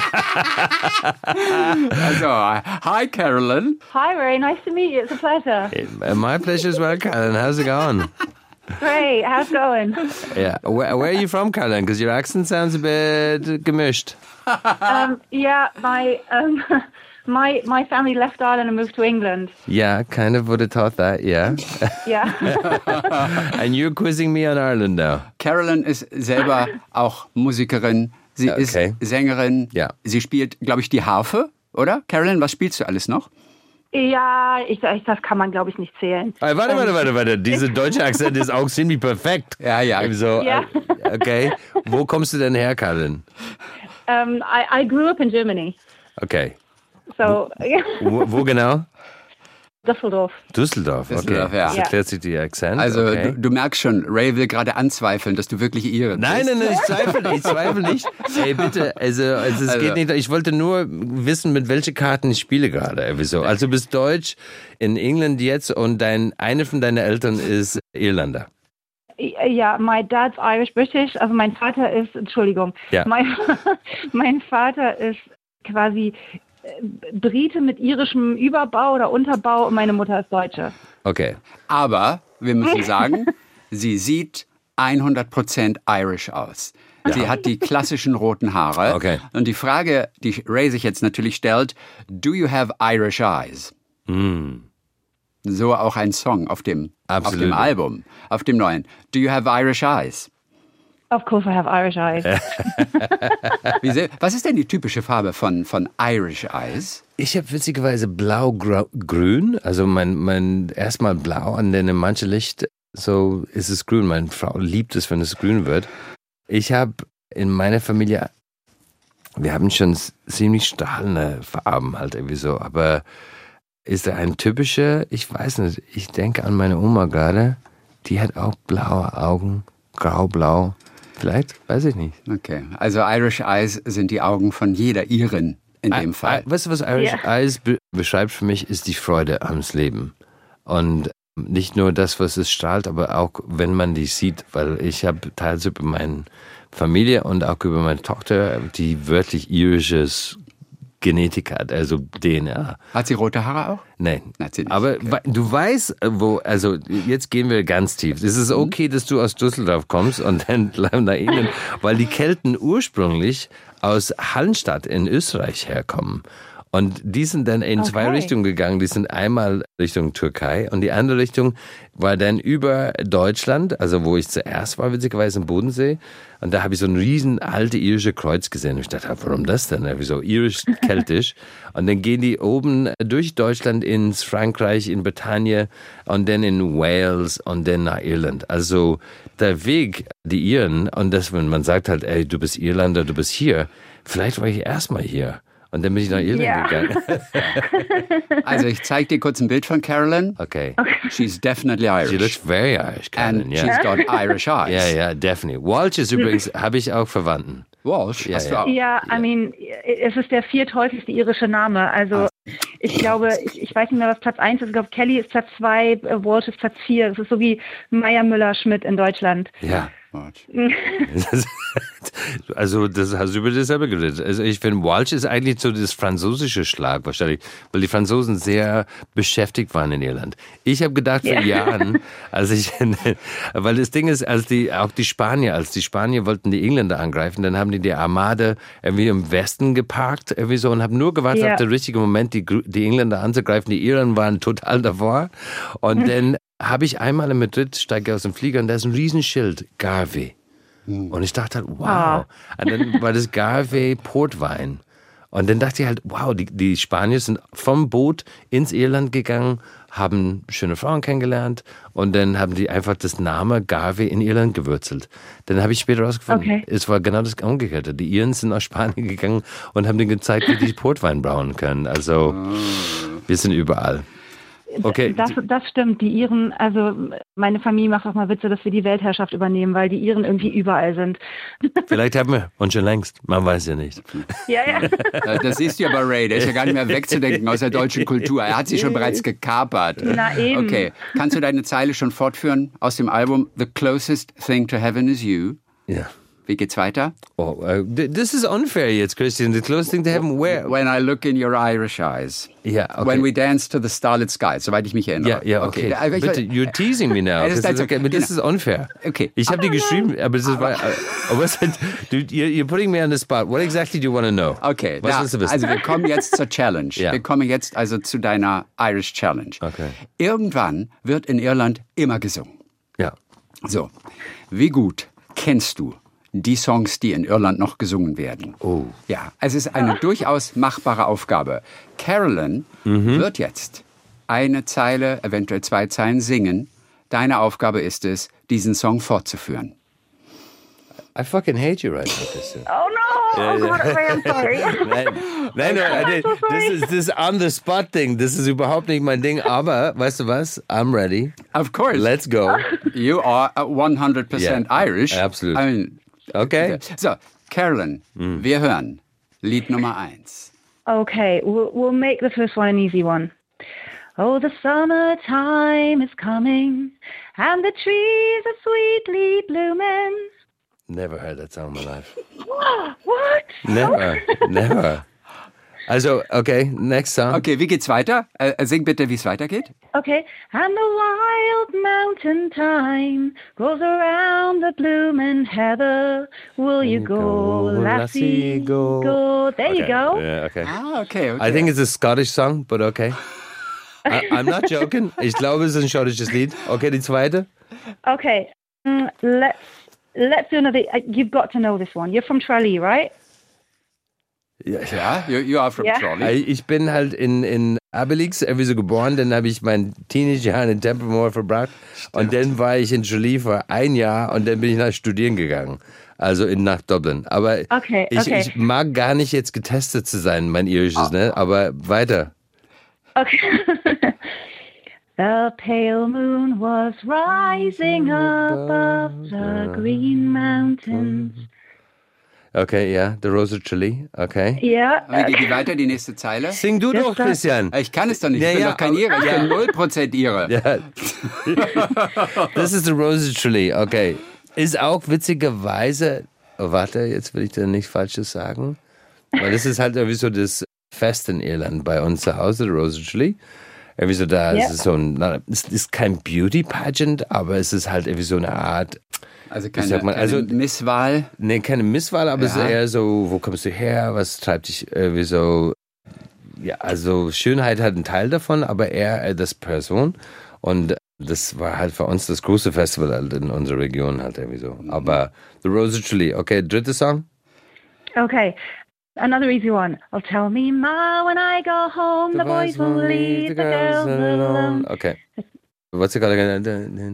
Also, hi Carolyn. Hi, Ray. Nice to meet you. It's a pleasure. My pleasure as well, Carolyn. How's it going? Great. How's it going? Yeah. Where, where are you from, Carolyn? Because your accent sounds a bit gemischt. Um, yeah, my um, my my family left Ireland and moved to England. Yeah, kind of would have thought that, yeah. Yeah. And you're quizzing me on Ireland now. Carolyn ist selber auch Musikerin. Sie Okay. ist Sängerin. Ja. Sie spielt, glaube ich, die Harfe, oder? Carolyn, was spielst du alles noch? Ja, ich, ich, das kann man, glaube ich, nicht zählen. Hey, warte, warte, warte, warte. Diese deutsche Akzent ist auch ziemlich perfekt. Ja, ja. So, Ja. okay. Wo kommst du denn her, Carolyn? Um, I, I grew up in Germany, Okay. so Wo, wo genau? Düsseldorf. Düsseldorf, okay. Düsseldorf, ja. Das erklärt sich die Akzent. Also okay. du, du merkst schon, Ray will gerade anzweifeln, dass du wirklich Ire bist. Nein, nein, nein, ich zweifle nicht, ich zweifle nicht. Ey, bitte, also, also es Also. geht nicht, ich wollte nur wissen, mit welchen Karten ich spiele gerade. Irgendwie so. Also du bist Deutsch in England jetzt und dein, eine von deinen Eltern ist Irlander. Ja, my dad's Irish British. Also mein Vater ist, Entschuldigung, Ja. mein, mein Vater ist quasi äh, Brite mit irischem Überbau oder Unterbau und meine Mutter ist Deutsche. Okay. Aber wir müssen sagen, sie sieht hundert Prozent Irish aus. Sie hat die klassischen roten Haare. Okay. Und die Frage, die Ray sich jetzt natürlich stellt, do you have Irish eyes? Mm. So auch ein Song auf dem, auf Absolut. dem Album, auf dem neuen. Do you have Irish eyes? Of course I have Irish eyes. Wie sehr, was ist denn die typische Farbe von, von Irish eyes? Ich habe witzigerweise blau-grün, also mein, mein erstmal blau und dann in manche Licht, so ist es grün. Meine Frau liebt es, wenn es grün wird. Ich habe in meiner Familie, wir haben schon ziemlich strahlende Farben halt irgendwie so, aber ist da ein typischer, ich weiß nicht, ich denke an meine Oma gerade, die hat auch blaue Augen, grau-blau, vielleicht, weiß ich nicht. Okay, also Irish eyes sind die Augen von jeder Irin in dem I, Fall. I, weißt du, was Irish Ja. Eyes be beschreibt für mich, ist die Freude ans Leben. Und nicht nur das, was es strahlt, aber auch, wenn man die sieht, weil ich habe teils über meine Familie und auch über meine Tochter, die wirklich irisches Genetik hat, also D N A. Hat sie rote Haare auch? Nein. Hat sie nicht, Aber okay. wa- du weißt, wo, also jetzt gehen wir ganz tief. Es ist okay, dass du aus Düsseldorf kommst und dann bleiben da innen, weil die Kelten ursprünglich aus Hallenstadt in Österreich herkommen. Und die sind dann in zwei Okay. Richtungen gegangen. Die sind einmal Richtung Türkei und die andere Richtung war dann über Deutschland, also wo ich zuerst war, witzigerweise im Bodensee. Und da habe ich so ein riesen alte irische Kreuz gesehen. Und ich dachte, warum das denn? So irisch-keltisch. Und dann gehen die oben durch Deutschland ins Frankreich, in Bretagne und dann in Wales und dann nach Irland. Also der Weg, die Iren, und das, wenn man sagt halt, ey, du bist Irlander, du bist hier. Vielleicht war ich erstmal hier. Und dann bin ich nach Irland Ja. gegangen. Also ich zeige dir kurz ein Bild von Carolyn. Okay. She's definitely She looks Irish. very Irish, Carolyn, And ja. she's got Irish eyes. Ja, ja, definitely. Walsh ist übrigens, habe ich auch Verwandten. Walsh, Ja, hast ja. du auch? Ja, I mean, es ist der vierthäufigste irische Name. Also ich glaube, ich, ich weiß nicht mehr, was Platz eins ist. Ich glaube, Kelly ist Platz zwei, äh, Walsh ist Platz vier. Das ist so wie Meier, Müller, Schmidt in Deutschland. Ja. Walsh. Also, das hast du über dasselbe geredet. Also, ich finde, Walsh ist eigentlich so das französische Schlag wahrscheinlich, weil die Franzosen sehr beschäftigt waren in Irland. Ich habe gedacht vor Ja. Jahren, als ich, weil das Ding ist, als die, auch die Spanier, als die Spanier wollten die Engländer angreifen, dann haben die die Armade irgendwie im Westen geparkt, irgendwie so, und haben nur gewartet Ja. auf den richtigen Moment, die, die Engländer anzugreifen. Die Iren waren total davor. Und dann habe ich einmal in Madrid, steige aus dem Flieger und da ist ein Riesenschild, Garvey. Und ich dachte halt, wow. Ah. Und dann war das Garvey Portwein. Und dann dachte ich halt, wow, die, die Spanier sind vom Boot ins Irland gegangen, haben schöne Frauen kennengelernt und dann haben die einfach das Name Garvey in Irland gewurzelt. Dann habe ich später rausgefunden, Okay. es war genau das Umgekehrte. Die Iren sind nach Spanien gegangen und haben denen gezeigt, wie die Portwein brauen können. Also, wir sind überall. Okay. Das, das stimmt. Die Iren, also meine Familie macht auch mal Witze, dass wir die Weltherrschaft übernehmen, weil die Iren irgendwie überall sind. Vielleicht haben wir uns schon längst. Man weiß ja nicht. Ja, ja. Äh, Das siehst du ja bei Ray, der ist ja gar nicht mehr wegzudenken aus der deutschen Kultur. Er hat sie schon bereits gekapert. Na eben. Okay, kannst du deine Zeile schon fortführen aus dem Album The Closest Thing to Heaven is You? Ja. Wie geht's weiter? Oh, uh, this is unfair jetzt, Christian. The closest thing to heaven, where? When I look in your Irish eyes. Ja, okay. When we dance to the starlit sky, soweit ich mich erinnere. Ja, ja, okay. okay. Bitte, you're teasing me now. Das, das, ist, okay. das ist unfair. Okay. Ich habe die geschrieben, aber das ist... Aber was, du, you're putting me on the spot. What exactly do you want to know? Okay. Was na, willst du wissen? Also wir kommen jetzt zur Challenge. Ja. Wir kommen jetzt also zu deiner Irish Challenge. Okay. Irgendwann wird in Irland immer gesungen. Ja. So, wie gut kennst du die Songs, die in Irland noch gesungen werden? Oh. Ja, es ist eine durchaus machbare Aufgabe. Carolyn mhm. wird jetzt eine Zeile, eventuell zwei Zeilen singen. Deine Aufgabe ist es, diesen Song fortzuführen. I fucking hate you right now, Christian. Oh no! Yeah, Oh God, yeah. Ray, I'm sorry. Nein, nein, nein, so das ist das On-the-Spot-Ding. Das ist überhaupt nicht mein Ding. Aber, weißt du was? I'm ready. Of course. Let's go. You are one hundred percent Yeah, Irish. absolut. I mean, Okay. so, Carolyn, Mm. wir hören Lied Nummer eins. Okay, we'll, we'll make the first one an easy one. Oh, the summertime is coming, and the trees are sweetly blooming. Never heard that song in my life. What? Never, never. Also, okay, next song. Okay, wie geht's weiter? Äh, sing bitte, wie es weitergeht. Okay, and the wild mountain thyme grows around the blooming heather. Will you go, lassie, go? go. There okay. you go. Yeah, okay. Ah, okay, okay. I think it's a Scottish song, but okay. I, I'm not joking. Ich glaube, es ist ein schottisches Lied. Okay, die zweite. Okay, mm, let's let's do another. Uh, you've got to know this one. You're from Tralee, right? Ja, Ja, you, you are from Ja. Trolley. Ich bin halt in, in Abelix irgendwie so geboren, dann habe ich mein Teenagerjahr in Templemore verbracht und dann war ich in Tralee für ein Jahr und dann bin ich nach studieren gegangen, also in, nach Dublin. Aber Okay, ich, okay. ich mag gar nicht jetzt getestet zu sein, mein irisches, ne? Aber weiter. Okay. The pale moon was rising above the green mountains. Okay, ja, The Rose of Tralee, okay. Ja. Wie geht die weiter, die nächste Zeile? Sing du doch, das- Christian. Ich kann es doch nicht, ich Ja, bin ja, doch kein aber- Ire, ich bin null Prozent Ire. Ja. Das ist The Rose of Tralee, okay. Ist auch witzigerweise, oh, warte, jetzt will ich da nichts Falsches sagen, weil das ist halt irgendwie so das Fest in Irland bei uns zu Hause, The Rose of Tralee. Irgendwie so da, Ja. es ist so ein, na, es ist kein Beauty Pageant, aber es ist halt irgendwie so eine Art, Also keine, sag mal, also- keine Misswahl. ne, keine Misswahl, aber es ist Ja. eher so, wo kommst du her, was treibt dich irgendwie so, ja, also Schönheit hat einen Teil davon, aber eher äh, das Person und das war halt für uns das große Festival halt in unserer Region halt irgendwie so. Aber The Rose of Tralee, okay, dritte Song? Okay. Another easy one. Oh, tell me, Ma, when I go home, the, boys will leave the girls alone. Okay. What's it called again?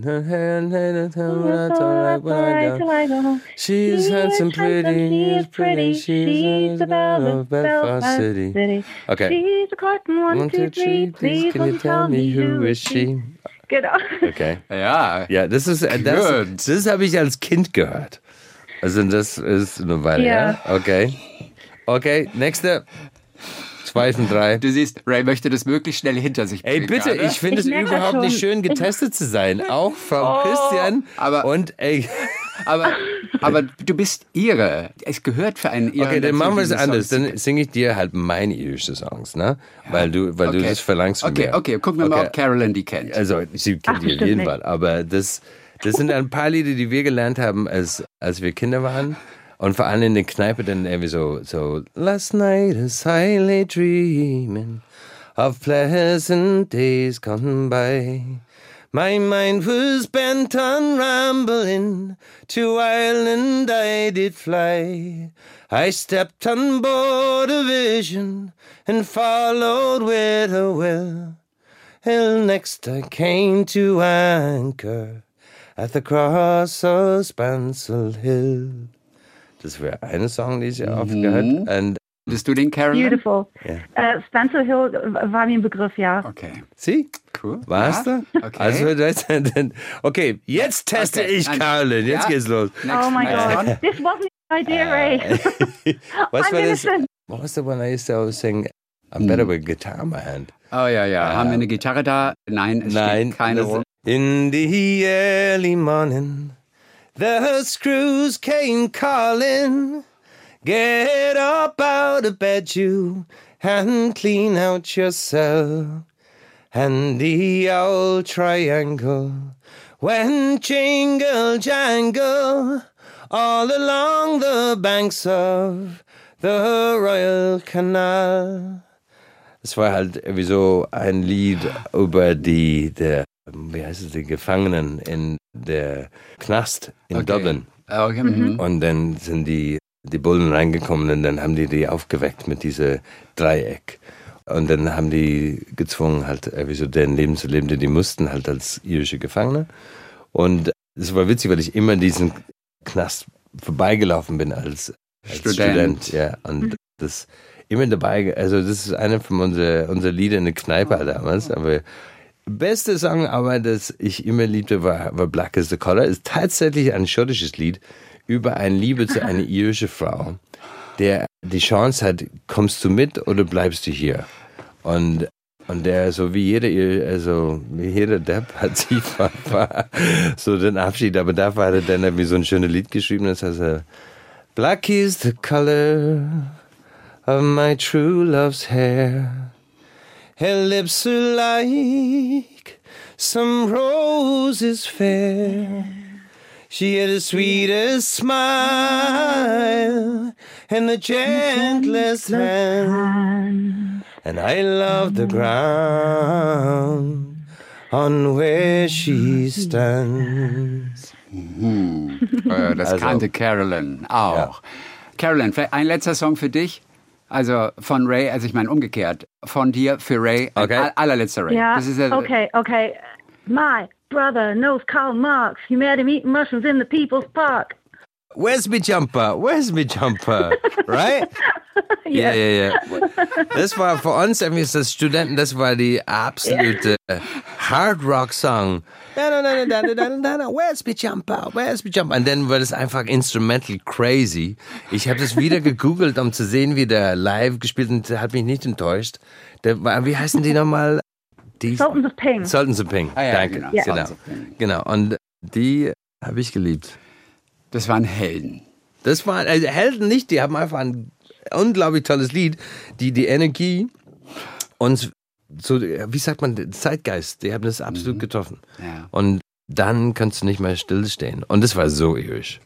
Till I go home. She's handsome, pretty, she's she's pretty, she's the belle of Belfast City. Okay. She's a carton, one, One, two, three, please, can you tell me who is she? Genau. Okay. Ja, Ja, das ist äh, das, Good. das habe ich als Kind gehört. Also das ist eine Weile, ja. Ja. Okay. Okay, nächste. Zwei von drei. du siehst, Ray möchte das möglichst schnell hinter sich Ey, bringen. bitte, gerade. ich finde Ich es merke überhaupt schon. nicht schön, getestet zu sein. Auch vom Christian. aber- und ey, Aber, aber du bist Ire. Es gehört für einen Ire. okay, dann dazu, machen wir es diese anders. Songs- Dann singe ich dir halt meine irische Songs, ne? Weil du, weil du Okay. das verlangst von Okay, mir. okay, gucken wir mal, ob Carolyn die kennt. Also, sie kennt Ach, die auf bestimmt jeden nicht. Fall. Aber das, das sind ein paar Lieder, die wir gelernt haben, als, als wir Kinder waren. Und vor allem in der Kneipe dann irgendwie so, so, last night as I lay dreaming of pleasant days gone by. My mind was bent on rambling, to Ireland I did fly. I stepped on board a vision and followed with a will. Till next I came to anchor at the cross of Spancel Hill. Das wäre eine Song, die ich oft gehört. Und Bist du den, Carolyn? Beautiful. Ja. Äh, Spencer Hill war mir ein Begriff, ja. Okay, sie? cool. Warst ja? du? Okay. Also, das, dann, okay, jetzt teste Okay, ich nein. Carolyn. Jetzt Ja. geht's los. Next, Oh my next God. one. This wasn't my idea, Ray. Was I'm war das? innocent. What was the one I used to always sing? I'm better with guitar in my hand. Oh ja, ja. Haben wir eine Gitarre da? Nein, es Nein, spielt keine das- Rolle. In the early morning, The screws came calling. Get up out of bed, you, and clean out your cell. And the old triangle went jingle jangle all along the banks of the Royal Canal. Es war halt irgendwie so ein Lied über die, der, wie heißt es, die Gefangenen in der Knast in okay. Dublin. Okay. Mhm. Und dann sind die, die Bullen reingekommen und dann haben die die aufgeweckt mit diesem Dreieck. Und dann haben die gezwungen, halt irgendwie so deren Leben zu leben, denn die mussten halt als irische Gefangene. Und es war witzig, weil ich immer diesen Knast vorbeigelaufen bin als, als Student. Student. Ja, und das immer dabei, also das ist einer von unseren unser Lieder in der Kneipe damals, aber beste Song, aber das ich immer liebte, war, war Black is the Color, ist tatsächlich ein schottisches Lied über eine Liebe zu einer irischen Frau, der die Chance hat, kommst du mit oder bleibst du hier? Und Und der, so wie jeder, also wie jeder Depp, hat sie war, war so den Abschied. Aber da hat er dann irgendwie so ein schönes Lied geschrieben, das heißt, Black is the color of my true love's hair. Her lips are like some roses fair. She had the sweetest smile and the gentlest hand. And I love the ground on where she stands. Mhm. Das also, kannte Carolyn auch. Ja. Carolyn, ein letzter Song für dich. Also von Ray, also ich meine umgekehrt, von dir für Ray, okay. Ein allerletzter Ray. Ja, das ist ja, okay, okay. My brother knows Karl Marx. You made him eat mushrooms in the People's Park. Where's my jumper? Where's my jumper? Right? Ja, ja, ja. Das war für uns, das Studenten, das war die absolute Hard Rock Song. Where's my jumper? Where's my jumper? Und dann war das einfach instrumental crazy. Ich habe das wieder gegoogelt, um zu sehen, wie der live gespielt und hat mich nicht enttäuscht. Der war, wie heißen die nochmal? Die Sultans of Ping. Sultans of Ping. Ah, ja, danke. Genau. Ja. Genau. Genau. Und die habe ich geliebt. Das waren Helden. Das waren also Helden nicht, die haben einfach ein unglaublich tolles Lied, die die Energie und so, wie sagt man, Zeitgeist, die haben das absolut mhm. getroffen. Ja. Und dann kannst du nicht mehr stillstehen. Und das war so irisch.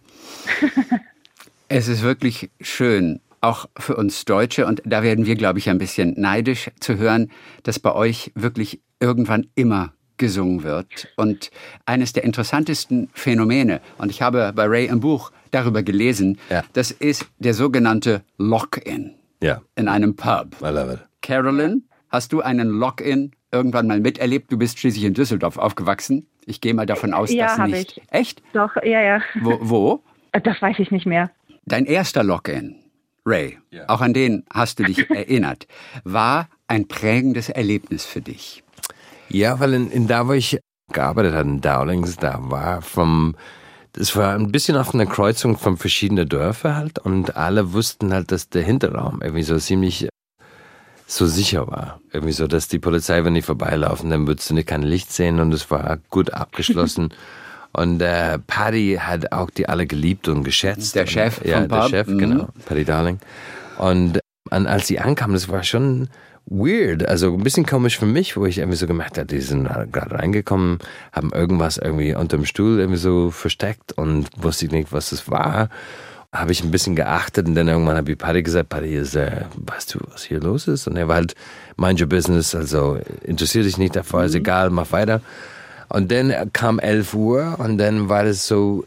Es ist wirklich schön, auch für uns Deutsche, und da werden wir, glaube ich, ein bisschen neidisch zu hören, dass bei euch wirklich irgendwann immer gesungen wird. Und eines der interessantesten Phänomene, und ich habe bei Ray im Buch darüber gelesen, ja. das ist der sogenannte Lock-in ja. in einem Pub. I love it. Carolyn, hast du einen Lock-in irgendwann mal miterlebt? Du bist schließlich in Düsseldorf aufgewachsen. Ich gehe mal davon aus, ja, dass nicht. Ich. Echt? Doch, ja, ja. Wo, wo? Das weiß ich nicht mehr. Dein erster Lock-in, Ray, ja. auch an den hast du dich erinnert, war ein prägendes Erlebnis für dich. Ja, weil in, in da, wo ich gearbeitet habe, in Dowlings, da war vom, das war ein bisschen auf einer Kreuzung von verschiedenen Dörfern halt und alle wussten halt, dass der Hinterraum irgendwie so ziemlich so sicher war. Irgendwie so, dass die Polizei, wenn die vorbeilaufen, dann würdest du nicht kein Licht sehen und es war gut abgeschlossen. Und äh, Paddy hat auch die alle geliebt und geschätzt. Der Chef und, ja, vom der Pub. Chef, mhm. genau, Paddy Darling. Und, und als sie ankamen, das war schon weird, also ein bisschen komisch für mich, wo ich irgendwie so gemerkt habe, die sind gerade reingekommen, haben irgendwas irgendwie unter dem Stuhl irgendwie so versteckt und wusste ich nicht, was das war. Habe ich ein bisschen geachtet und dann irgendwann habe ich Paddy gesagt, Paddy, ist, äh, weißt du, was hier los ist? Und er war halt, mind your business, also interessiert dich nicht davor, ist egal, mach weiter. Und dann kam elf Uhr und dann war das so,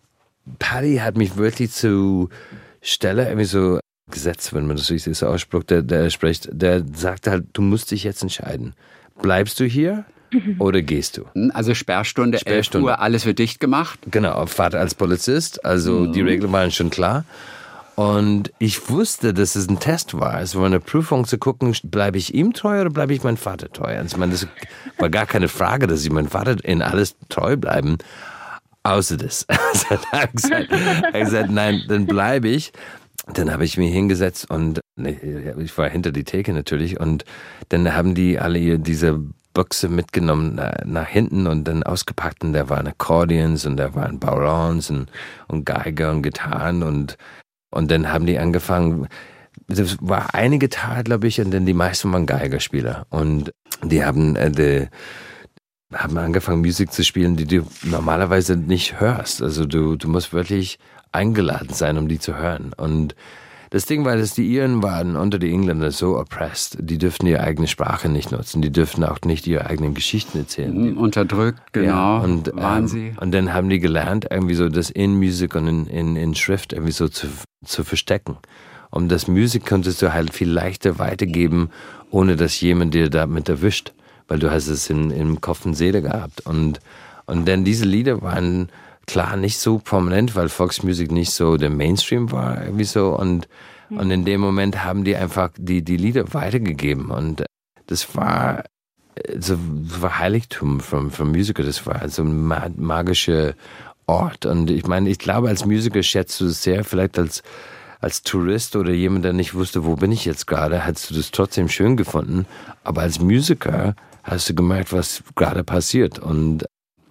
Paddy hat mich wirklich zu Stelle irgendwie so gesetzt, wenn man das so ist, der Ausspruch, der, der spricht, der sagt halt, du musst dich jetzt entscheiden. Bleibst du hier oder gehst du? Also Sperrstunde, Sperrstunde. elf Uhr, alles wird dicht gemacht? Genau, Vater als Polizist, also mhm. die Regeln waren schon klar. Und ich wusste, dass es ein Test war. Es war eine Prüfung zu gucken, bleibe ich ihm treu oder bleibe ich meinem Vater treu? Also, ich meine, das war gar keine Frage, dass ich meinem Vater in alles treu bleiben, außer das. Also, er hat gesagt, er hat gesagt, nein, dann bleibe ich. Dann habe ich mich hingesetzt und ich war hinter die Theke natürlich und dann haben die alle diese Büchse mitgenommen nach, nach hinten und dann ausgepackt und da waren Akkordeons und da waren Ballons und, und Geiger und Gitarren und, und dann haben die angefangen, das war eine Gitarre, glaube ich, und dann die meisten waren Geigerspieler und die haben, äh, die, haben angefangen Musik zu spielen, die du normalerweise nicht hörst. Also du, du musst wirklich eingeladen sein, um die zu hören. Und das Ding war, dass die Iren waren unter die Engländer so oppressed. Die dürften ihre eigene Sprache nicht nutzen. Die dürften auch nicht ihre eigenen Geschichten erzählen. Unterdrückt, genau. Ja, und, waren ähm, sie. Und dann haben die gelernt, irgendwie so das in Musik und in, in, in Schrift irgendwie so zu, zu verstecken. Und das Musik konntest du halt viel leichter weitergeben, ohne dass jemand dir damit erwischt. Weil du hast es in, im Kopf und Seele gehabt. Und, und dann diese Lieder waren klar nicht so prominent, weil Volksmusik nicht so der Mainstream war, irgendwie so. Und, mhm. und in dem Moment haben die einfach die, die Lieder weitergegeben. Und das war so war Heiligtum von, von Musiker. Das war so ein magischer Ort. Und ich meine, ich glaube, als Musiker schätzt du es sehr, vielleicht als Als Tourist oder jemand, der nicht wusste, wo bin ich jetzt gerade, hast du das trotzdem schön gefunden. Aber als Musiker hast du gemerkt, was gerade passiert. Und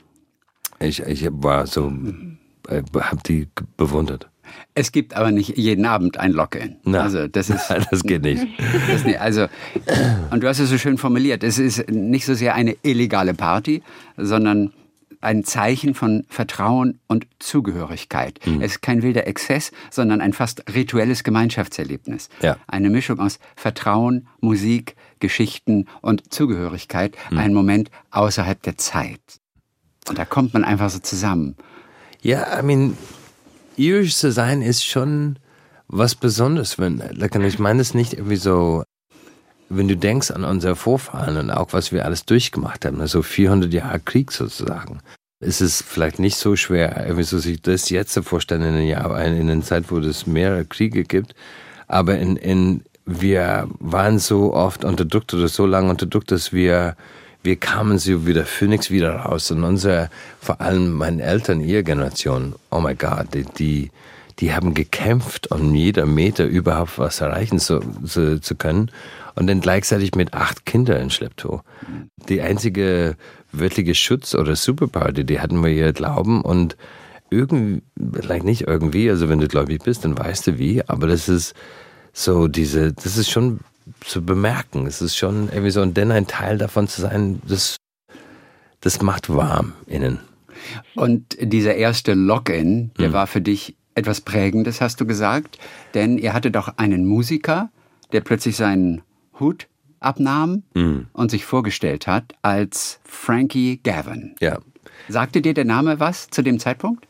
ich, ich war so, äh, hab die bewundert. Es gibt aber nicht jeden Abend ein Lock-in. Na, also das ist, das geht nicht. Das nicht. Also, und du hast es so schön formuliert. Es ist nicht so sehr eine illegale Party, sondern ein Zeichen von Vertrauen und Zugehörigkeit. Mhm. Es ist kein wilder Exzess, sondern ein fast rituelles Gemeinschaftserlebnis. Ja. Eine Mischung aus Vertrauen, Musik, Geschichten und Zugehörigkeit. Mhm. Ein Moment außerhalb der Zeit. Und da kommt man einfach so zusammen. Ja, I mean, irisch zu sein ist schon was Besonderes. Wenn, ich meine es nicht irgendwie so, wenn du denkst an unsere Vorfahren und auch was wir alles durchgemacht haben, also vierhundert Jahre Krieg sozusagen, ist es vielleicht nicht so schwer, irgendwie so sich das jetzt zu vorstellen in einer, Jahr, in einer Zeit, wo es mehrere Kriege gibt. Aber in, in, wir waren so oft unterdrückt oder so lange unterdrückt, dass wir, wir kamen so wie der Phönix wieder raus. Und unsere, vor allem meine Eltern, ihre Generation, oh my God, die, die, die haben gekämpft, um jeder Meter überhaupt was erreichen zu, zu, zu können. Und dann gleichzeitig mit acht Kindern in Schlepptau. Die einzige wirkliche Schutz oder Superpower, die hatten wir ihr Glauben. Und irgendwie, vielleicht nicht irgendwie, also wenn du gläubig bist, dann weißt du wie. Aber das ist so diese, das ist schon zu bemerken. Es ist schon irgendwie so, und dann ein Teil davon zu sein, das, das macht warm innen. Und dieser erste Lock-in, der mhm. war für dich etwas Prägendes, hast du gesagt. Denn ihr hattet doch einen Musiker, der plötzlich seinen Hut abnahm mm. und sich vorgestellt hat als Frankie Gavin. Ja. Sagte dir der Name was zu dem Zeitpunkt?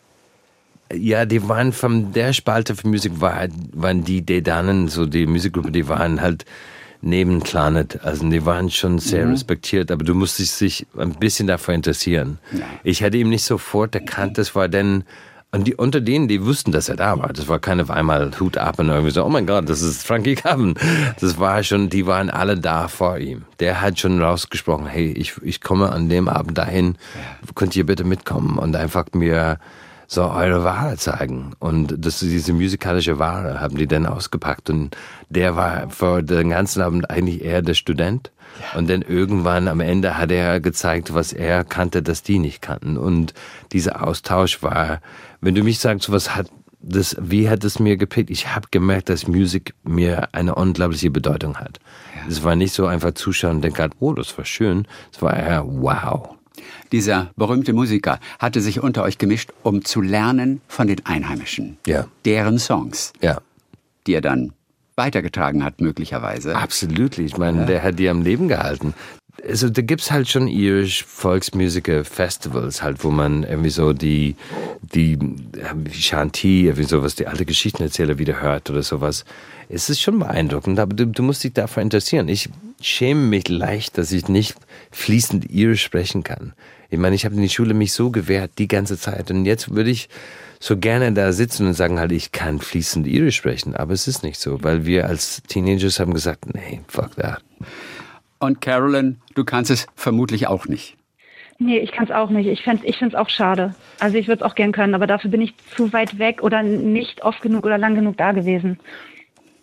Ja, die waren von der Spalte für Musik, war, waren die Dedanen, so die Musikgruppe, die waren halt neben Clanet. Also die waren schon sehr mhm. respektiert, aber du musstest dich ein bisschen dafür interessieren. Ja. Ich hatte ihm nicht sofort erkannt, das war dann. Und die, unter denen, die wussten, dass er da war. Das war keine auf einmal Hut ab und irgendwie so, oh mein Gott, das ist Frankie Gavin. Das war schon, die waren alle da vor ihm. Der hat schon rausgesprochen, hey, ich, ich komme an dem Abend dahin, könnt ihr bitte mitkommen und einfach mir so eure Ware zeigen. Und das, diese musikalische Ware haben die dann ausgepackt. Und der war für den ganzen Abend eigentlich eher der Student. Ja. Und dann irgendwann am Ende hat er gezeigt, was er kannte, das die nicht kannten. Und dieser Austausch war, wenn du mich sagst, was hat das, wie hat es mir geprägt? Ich habe gemerkt, dass Musik mir eine unglaubliche Bedeutung hat. Es ja. war nicht so einfach zuschauen und denken, oh, das war schön. Es war eher wow. Dieser berühmte Musiker hatte sich unter euch gemischt, um zu lernen von den Einheimischen. Ja. Deren Songs. Ja. Die er dann weitergetragen hat, möglicherweise. Absolut. Ich meine, ja. der hat die am Leben gehalten. Also da gibt's halt schon irisch Volksmusiker-Festivals, halt, wo man irgendwie so die, die Chanty, irgendwie sowas, die alte Geschichtenerzähler wieder hört oder sowas. Es ist schon beeindruckend, aber du, du musst dich dafür interessieren. Ich schäme mich leicht, dass ich nicht fließend irisch sprechen kann. Ich meine, ich habe in der Schule mich so gewehrt die ganze Zeit und jetzt würde ich so gerne da sitzen und sagen halt, ich kann fließend irisch sprechen, aber es ist nicht so, weil wir als Teenagers haben gesagt, nee, fuck that. Und Carolyn, du kannst es vermutlich auch nicht. Nee, ich kann es auch nicht. Ich finde es ich find's auch schade. Also ich würde es auch gern können, aber dafür bin ich zu weit weg oder nicht oft genug oder lang genug da gewesen.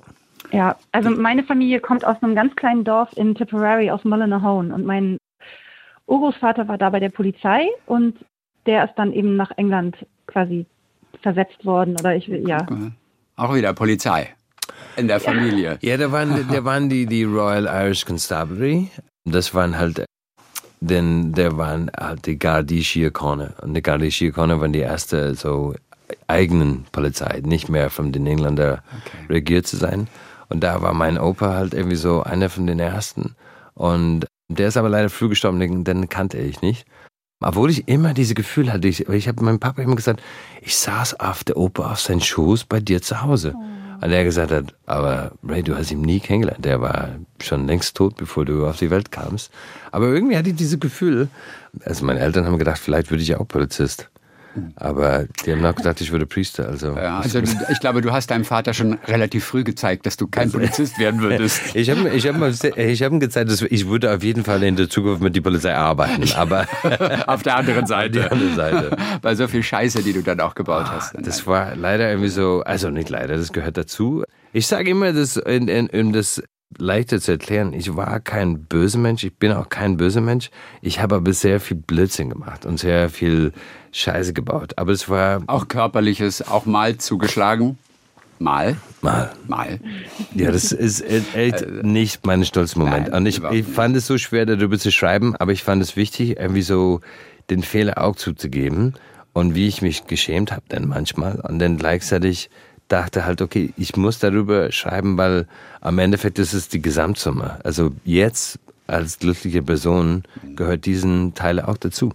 Ja, also meine Familie kommt aus einem ganz kleinen Dorf in Tipperary aus Mullinahone und mein Urgroßvater war da bei der Polizei und der ist dann eben nach England quasi versetzt worden. Oder ich ja. Auch wieder Polizei in der Familie. Ja, da waren, da waren die, die Royal Irish Constabulary. Das waren halt, denn der waren halt die Gardaí Síochána. Und die Gardaí Síochána waren die erste so eigenen Polizei, nicht mehr von den Engländern okay. regiert zu sein. Und da war mein Opa halt irgendwie so einer von den ersten. Und der ist aber leider früh gestorben, den, den kannte ich nicht. Obwohl ich immer diese Gefühle hatte. Ich, ich habe meinem Papa immer gesagt, ich saß auf der Opa auf seinen Schoß bei dir zu Hause. Oh. Und er gesagt hat, aber Ray, du hast ihn nie kennengelernt. Der war schon längst tot, bevor du auf die Welt kamst. Aber irgendwie hatte ich dieses Gefühl, also meine Eltern haben gedacht, vielleicht würde ich auch Polizist. Aber die haben auch gedacht, ich würde Priester. Also, ja, also du, ich glaube, du hast deinem Vater schon relativ früh gezeigt, dass du kein Polizist werden würdest. Ich habe ich hab, ich hab ihm gezeigt, dass ich würde auf jeden Fall in der Zukunft mit der Polizei arbeiten. Aber auf der anderen Seite. Die andere Seite. Bei so viel Scheiße, die du dann auch gebaut ah, hast. Das war leider irgendwie so, also nicht leider, das gehört dazu. Ich sage immer, dass, in, in, um das leichter zu erklären, ich war kein böser Mensch, ich bin auch kein böser Mensch. Ich habe aber sehr viel Blödsinn gemacht und sehr viel Scheiße gebaut. Aber es war... Auch Körperliches, auch mal zugeschlagen? Mal? Mal. Mal. Ja, das ist echt nicht mein stolzer Moment. Nein, und ich, ich fand es so schwer, darüber zu schreiben, aber ich fand es wichtig, irgendwie so den Fehler auch zuzugeben und wie ich mich geschämt habe dann manchmal und dann gleichzeitig dachte halt, okay, ich muss darüber schreiben, weil am Endeffekt ist es die Gesamtsumme. Also jetzt als glückliche Person gehört diesen Teil auch dazu.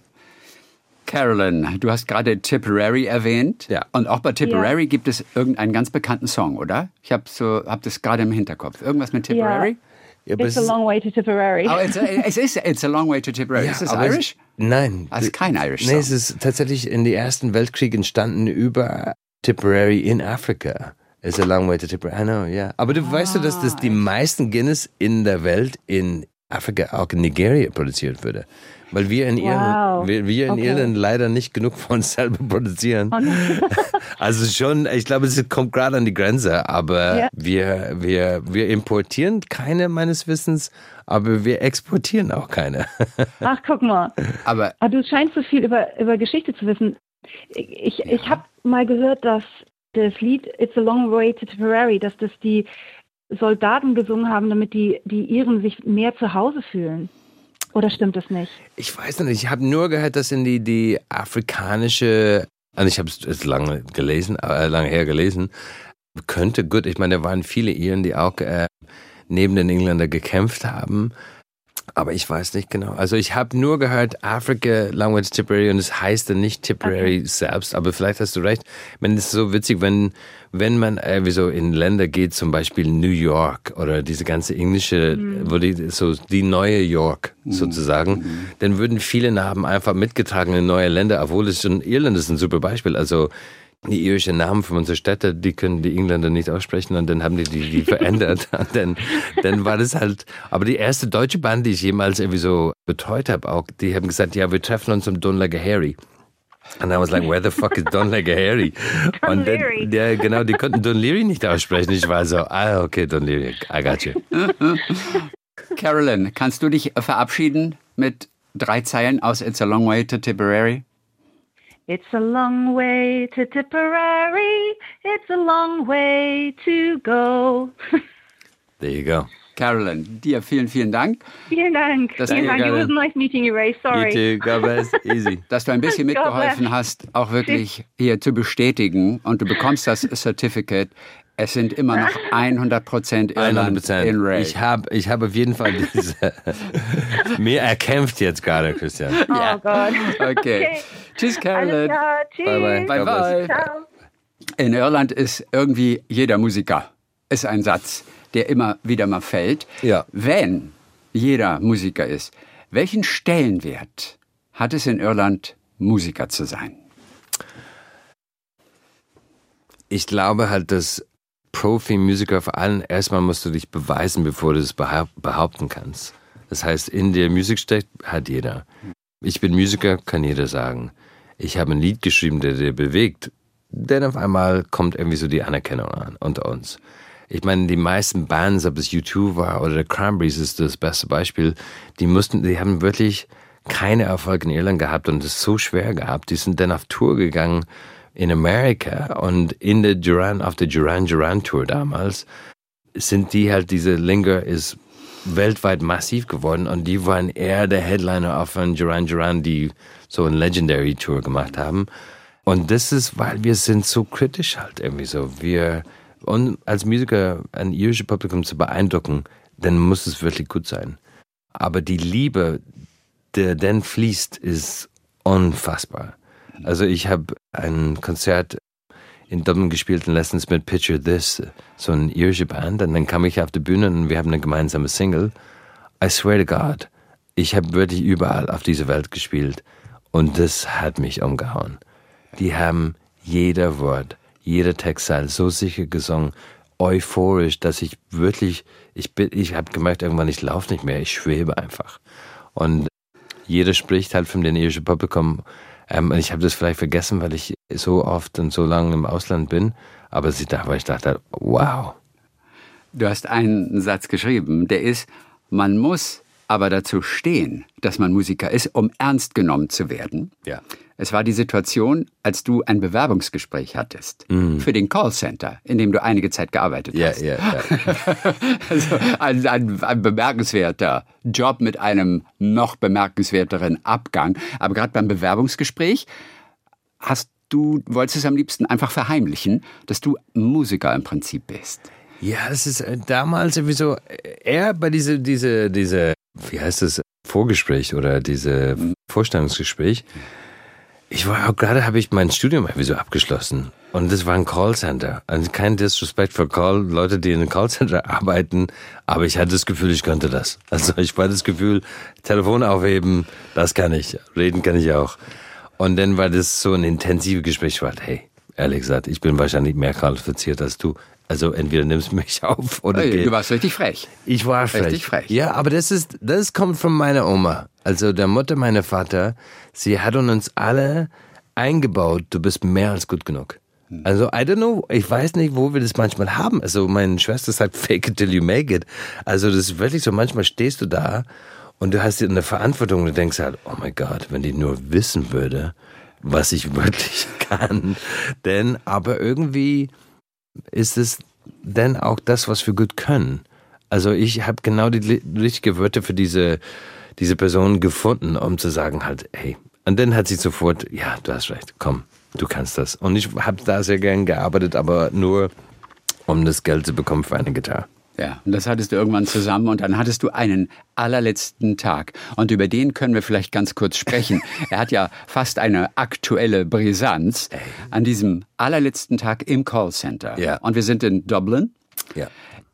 Carolyn, du hast gerade Tipperary erwähnt. Ja. Und auch bei Tipperary ja. gibt es irgendeinen ganz bekannten Song, oder? Ich habe so, hab das gerade im Hinterkopf. Irgendwas mit Tipperary? Ja. It's a long way to Tipperary. Oh, it's a, es ist It's a long way to Tipperary. Ja, ist es Irish? Es, nein. Es ist kein Irish Song. Nee, es ist tatsächlich in den Ersten Weltkrieg entstanden über Tipperary in Afrika. It's a long way to Tipperary. I know, ja. Yeah. Aber du ah, weißt du, dass das die meisten Guinness in der Welt in Afrika, auch in Nigeria produziert würde? Weil wir in, wow. Irland, wir, wir in okay. Irland leider nicht genug von uns selber produzieren. Oh, also schon, ich glaube, es kommt gerade an die Grenze, aber ja. wir, wir, wir importieren keine meines Wissens, aber wir exportieren auch keine. Ach, guck mal. Aber, aber du scheinst so viel über, über Geschichte zu wissen. Ich, ja. ich habe mal gehört, dass das Lied It's a Long Way to Tipperary, dass das die Soldaten gesungen haben, damit die, die Iren sich mehr zu Hause fühlen. Oder stimmt das nicht? Ich weiß nicht. Ich habe nur gehört, dass in die, die afrikanische, also ich habe es lange gelesen, äh, lange her gelesen, könnte gut, ich meine, da waren viele Iren, die auch äh, neben den Engländern gekämpft haben. Aber ich weiß nicht genau. Also ich habe nur gehört, Africa, Language Tipperary, und es heißt dann nicht Tipperary okay. selbst, aber vielleicht hast du recht. Ich meine, es ist so witzig, wenn, wenn man irgendwie so in Länder geht, zum Beispiel New York oder diese ganze englische, mhm. wo die, so die neue York sozusagen, mhm. dann würden viele Namen einfach mitgetragen in neue Länder, obwohl es schon, Irland ist ein super Beispiel. Also die irischen Namen von unseren Städten, die können die Engländer nicht aussprechen und dann haben die die, die verändert. Und dann, dann war das halt, aber die erste deutsche Band, die ich jemals irgendwie so betreut habe, auch, die haben gesagt, ja, wir treffen uns um Don Legger Harry. Und I was like, where the fuck is Don Legger Harry? Don und dann, Leary. Ja, genau, die konnten Don Leary nicht aussprechen. Ich war so, ah, okay, Don Leary, I got you. Carolyn, kannst du dich verabschieden mit drei Zeilen aus It's a Long Way to Tipperary? It's a long way to Tipperary, it's a long way to go. There you go. Carolyn, dir vielen, vielen Dank. Vielen Dank. Dass vielen Dank. It was nice meeting you, Ray. Sorry. You too. God bless. Easy. Dass du ein bisschen mitgeholfen hast, auch wirklich hier zu bestätigen, und du bekommst das Certificate. Es sind immer noch hundert Prozent Irland hundert Prozent. in Ray. Ich habe ich hab auf jeden Fall diese mir erkämpft jetzt gerade, Christian. Oh ja. Gott. Okay. okay. Tschüss, Carolyn. Tschüss. Bye, bye. Bye, bye. Ciao. In Irland ist irgendwie jeder Musiker. Ist ein Satz, der immer wieder mal fällt. Ja. Wenn jeder Musiker ist, welchen Stellenwert hat es in Irland, Musiker zu sein? Ich glaube halt, dass Profi-Musiker vor allem, erstmal musst du dich beweisen, bevor du es behaupten kannst. Das heißt, in der Musik steckt, hat jeder. Ich bin Musiker, kann jeder sagen. Ich habe ein Lied geschrieben, der dir bewegt. Denn auf einmal kommt irgendwie so die Anerkennung an unter uns. Ich meine, die meisten Bands, ob es U zwei war oder The Cranberries ist das beste Beispiel, die mussten, die haben wirklich keinen Erfolg in Irland gehabt und es so schwer gehabt. Die sind dann auf Tour gegangen in Amerika und in der Duran, auf der Duran Duran Tour damals, sind die halt, diese Linger ist weltweit massiv geworden und die waren eher der Headliner auf von Duran Duran, die so eine Legendary Tour gemacht haben. Und das ist, weil wir sind so kritisch halt irgendwie so. Wir, und als Musiker ein irisches Publikum zu beeindrucken, dann muss es wirklich gut sein. Aber die Liebe, der dann fließt, ist unfassbar. Also ich habe ein Konzert in Dublin gespielt und letztens mit Picture This, so eine irische Band. Und dann kam ich auf die Bühne und wir haben eine gemeinsame Single. I swear to God, ich habe wirklich überall auf dieser Welt gespielt. Und das hat mich umgehauen. Die haben jeder Wort, jeder Textteil so sicher gesungen, euphorisch, dass ich wirklich, ich bin, ich habe gemerkt, irgendwann, ich laufe nicht mehr, ich schwebe einfach. Und jeder spricht halt von dem irischen Publikum. Ähm, ich habe das vielleicht vergessen, weil ich so oft und so lange im Ausland bin. Aber ich dachte, ich dachte, wow. Du hast einen Satz geschrieben, der ist, man muss aber dazu stehen, dass man Musiker ist, um ernst genommen zu werden. Ja. Es war die Situation, als du ein Bewerbungsgespräch hattest Mm. für den Callcenter, in dem du einige Zeit gearbeitet Ja, hast. ja, ja. Also ein, ein, ein bemerkenswerter Job mit einem noch bemerkenswerteren Abgang. Aber gerade beim Bewerbungsgespräch hast du, wolltest es am liebsten einfach verheimlichen, dass du Musiker im Prinzip bist. Ja, das ist äh, damals sowieso eher bei diese, diese, diese, wie heißt das, Vorgespräch oder diese Vorstellungsgespräch. Ich war auch gerade, habe ich mein Studium irgendwie so abgeschlossen. Und das war ein Callcenter. Also kein Disrespect für Call, Leute, die in einem Callcenter arbeiten. Aber ich hatte das Gefühl, ich konnte das. Also ich war das Gefühl, Telefon aufheben, das kann ich. Reden kann ich auch. Und dann war das so ein intensives Gespräch. Ich war, hey, ehrlich gesagt, ich bin wahrscheinlich mehr qualifiziert als du. Also entweder nimmst du mich auf oder Hey, geh. du warst richtig frech. Ich war frech. Richtig frech. Ja, aber das ist, das kommt von meiner Oma. Also der Mutter meiner Vater. Sie hat uns alle eingebaut, du bist mehr als gut genug. Also, I don't know, ich weiß nicht, wo wir das manchmal haben. Also meine Schwester sagt, fake it till you make it. Also das ist wirklich so, manchmal stehst du da und du hast eine Verantwortung und du denkst halt, oh mein Gott, wenn die nur wissen würde, was ich wirklich kann. Denn, aber irgendwie ist es denn auch das, was wir gut können. Also ich habe genau die li- richtigen Wörter für diese, diese Person gefunden, um zu sagen halt, hey. Und dann hat sie sofort, ja, du hast recht, komm, du kannst das. Und ich habe da sehr gern gearbeitet, aber nur, um das Geld zu bekommen für eine Gitarre. Ja, und das hattest du irgendwann zusammen und dann hattest du einen allerletzten Tag. Und über den können wir vielleicht ganz kurz sprechen. Er hat ja fast eine aktuelle Brisanz an diesem allerletzten Tag im Callcenter. Ja. Und wir sind in Dublin. Ja.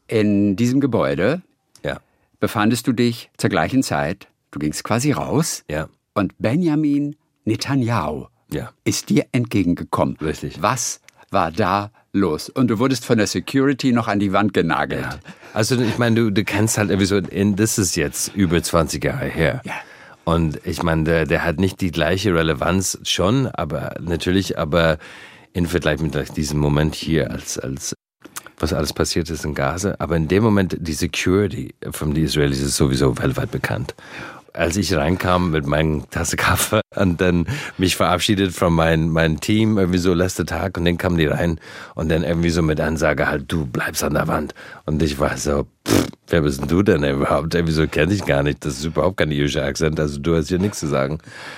In diesem Gebäude Ja. befandest du dich zur gleichen Zeit. Du gingst quasi raus. Ja. Und Benjamin Netanyahu Ja. ist dir entgegengekommen. Richtig. Was war da los? Und du wurdest von der Security noch an die Wand genagelt. Ja. Also ich meine, du, du kennst halt irgendwie so, in, das ist jetzt über zwanzig Jahre her. Ja. Und ich meine, der, der hat nicht die gleiche Relevanz schon, aber natürlich, aber in Vergleich mit diesem Moment hier, als, als was alles passiert ist in Gaza. Aber in dem Moment, die Security von den Israelis ist sowieso weltweit bekannt. Als ich reinkam mit meinem Tasse Kaffee und dann mich verabschiedet von meinem mein Team, irgendwie so letzter Tag, und dann kamen die rein und dann irgendwie so mit Ansage halt, du bleibst an der Wand. Und ich war so, pff, wer bist denn du denn überhaupt? Irgendwie so kenne ich gar nicht, das ist überhaupt kein irischer Akzent, also du hast hier nichts zu sagen.